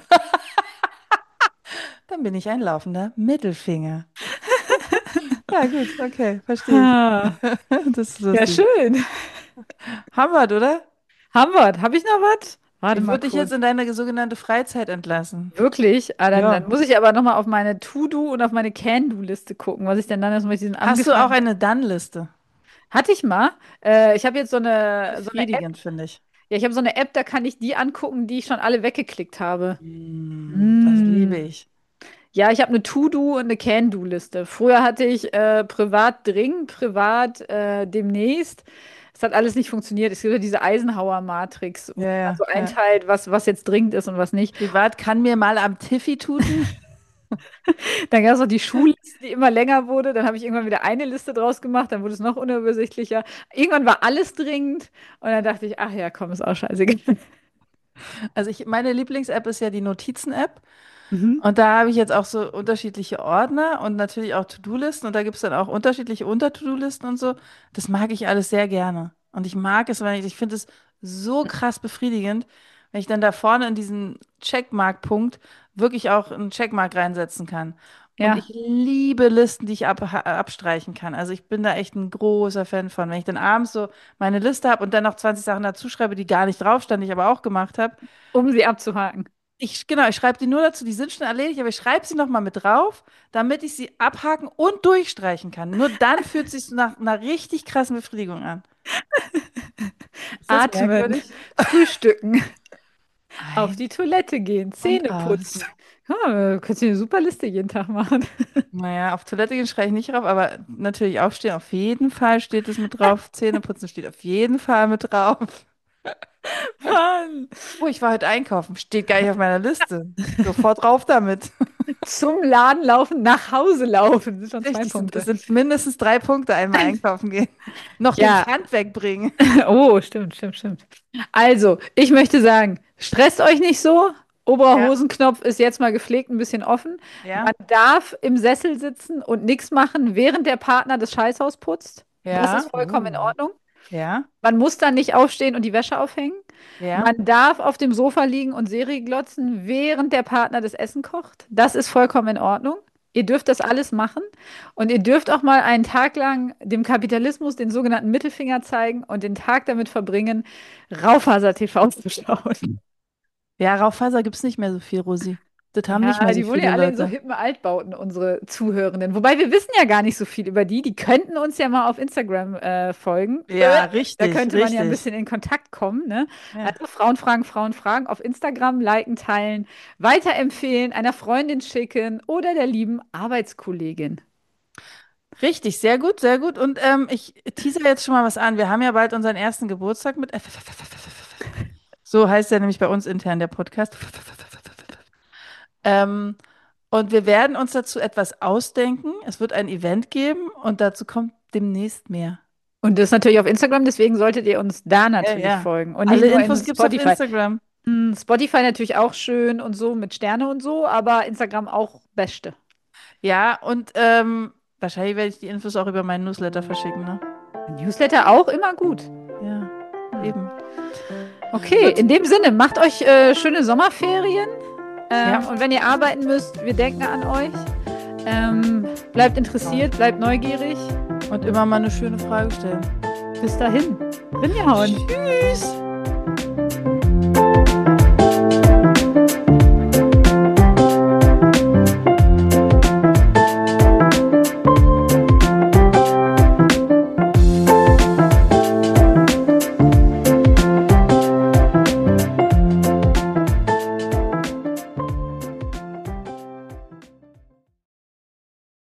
Dann bin ich ein laufender Mittelfinger. Ja, gut, okay, verstehe ich. Ah, Das ist ja, lustig. schön. Haben wir, oder? Haben wir. Habe ich noch was? Warte Ich mal würde dich jetzt kurz. in deine sogenannte Freizeit entlassen. Wirklich? Ah, dann, dann Ja. muss ich aber nochmal auf meine To-Do und auf meine Can-Do-Liste gucken, was ich denn dann erstmal mit diesen Hast du auch angefangenen. eine Dann-Liste? Hatte ich mal. Äh, ich habe jetzt so eine, so eine App. Befriedigend, finde ich. Ja, ich habe so eine App, da kann ich die angucken, die ich schon alle weggeklickt habe. Mm, das liebe Mm. ich. Ja, ich habe eine To-Do und eine Can-Do-Liste. Früher hatte ich äh, privat dringend, privat äh, demnächst. Es hat alles nicht funktioniert. Es gibt ja diese Eisenhower-Matrix, wo Ja, man ja, so ja. einteilt, was, was jetzt dringend ist und was nicht. Privat kann mir mal am Tiffy tuten. Dann gab es noch die Schulliste, die immer länger wurde. Dann habe ich irgendwann wieder eine Liste draus gemacht. Dann wurde es noch unübersichtlicher. Irgendwann war alles dringend. Und dann dachte ich, ach ja, komm, ist auch scheißegal. Also ich, meine Lieblings-App ist ja die Notizen-App. Mhm. Und da habe ich jetzt auch so unterschiedliche Ordner und natürlich auch To-Do-Listen. Und da gibt es dann auch unterschiedliche Unter-To-Do-Listen und so. Das mag ich alles sehr gerne. Und ich mag es, weil ich, ich finde es so krass befriedigend, wenn ich dann da vorne in diesen Checkmark-Punkt wirklich auch einen Checkmark reinsetzen kann. Und ich Ja, liebe Listen, die ich ab, ha- abstreichen kann. Also ich bin da echt ein großer Fan von. Wenn ich dann abends so meine Liste habe und dann noch zwanzig Sachen dazu schreibe, die gar nicht drauf standen, die ich aber auch gemacht habe, um sie abzuhaken. ich, genau, ich schreibe die nur dazu, die sind schon erledigt, aber ich schreibe sie nochmal mit drauf, damit ich sie abhaken und durchstreichen kann. Nur dann fühlt es sich so nach einer richtig krassen Befriedigung an. Ist das Atmen, merkwürdig? frühstücken, auf Ein die Toilette gehen, und Zähne aus. putzen. Ja, kannst du eine super Liste jeden Tag machen. Naja, auf Toilette gehen schreibe ich nicht drauf, aber natürlich aufstehen, auf jeden Fall steht es mit drauf. Zähneputzen steht auf jeden Fall mit drauf. Mann. Oh, ich war heute einkaufen, steht gar nicht auf meiner Liste. Sofort drauf damit. Zum Laden laufen, nach Hause laufen. Das sind schon zwei Richtig, sind, es Punkte. sind mindestens drei Punkte einmal einkaufen gehen. Noch den Ja, Pfand wegbringen. oh, stimmt, stimmt, stimmt. Also, ich möchte sagen, stresst euch nicht so. Oberer Ja, Hosenknopf ist jetzt mal gepflegt ein bisschen offen. ja, Man darf im Sessel sitzen und nichts machen, während der Partner das Scheißhaus putzt. Das ja. ist vollkommen in Uh. Ordnung. Ja, Man muss dann nicht aufstehen und die Wäsche aufhängen. ja. Man darf auf dem Sofa liegen und Serie glotzen, während der Partner das Essen kocht. Das ist vollkommen in Ordnung. Ihr dürft das alles machen und ihr dürft auch mal einen Tag lang dem Kapitalismus den sogenannten Mittelfinger zeigen und den Tag damit verbringen, Raufaser-T V zu schauen. Ja, Raufaser gibt es nicht mehr so viel, Rosi. Das haben nicht Ja, mehr so die wohnen ja viele alle in so Leute. hippen Altbauten, unsere Zuhörenden. Wobei wir wissen ja gar nicht so viel über die. Die könnten uns ja mal auf Instagram äh, folgen. Äh, Ja, Da richtig, könnte man ja ein richtig. bisschen in Kontakt kommen, ne? Ja. Also Frauen fragen, Frauen fragen auf Instagram, liken, teilen, weiterempfehlen, einer Freundin schicken oder der lieben Arbeitskollegin. Richtig, sehr gut, sehr gut. Und ähm, ich teaser jetzt schon mal was an. Wir haben ja bald unseren ersten Geburtstag mit F. So heißt ja nämlich bei uns intern der Podcast. Ähm, und wir werden uns dazu etwas ausdenken. Es wird ein Event geben und dazu kommt demnächst mehr. Und das natürlich auf Instagram, deswegen solltet ihr uns da Ja, natürlich ja. folgen und nicht Alle nur in Infos gibt's auf Spotify. Instagram. Hm, Spotify natürlich auch schön und so mit Sterne und so, aber Instagram auch beste. Ja, und ähm, wahrscheinlich werde ich die Infos auch über meinen Newsletter verschicken, ne? Newsletter auch immer gut. Ja, Hm. eben. Okay, Gut. in dem Sinne, macht euch äh, schöne Sommerferien. Ähm, Ja. Und wenn ihr arbeiten müsst, wir denken an euch. Ähm, bleibt interessiert, bleibt neugierig. Und immer mal eine schöne Frage stellen. Bis dahin. Rinjahauen. Tschüss.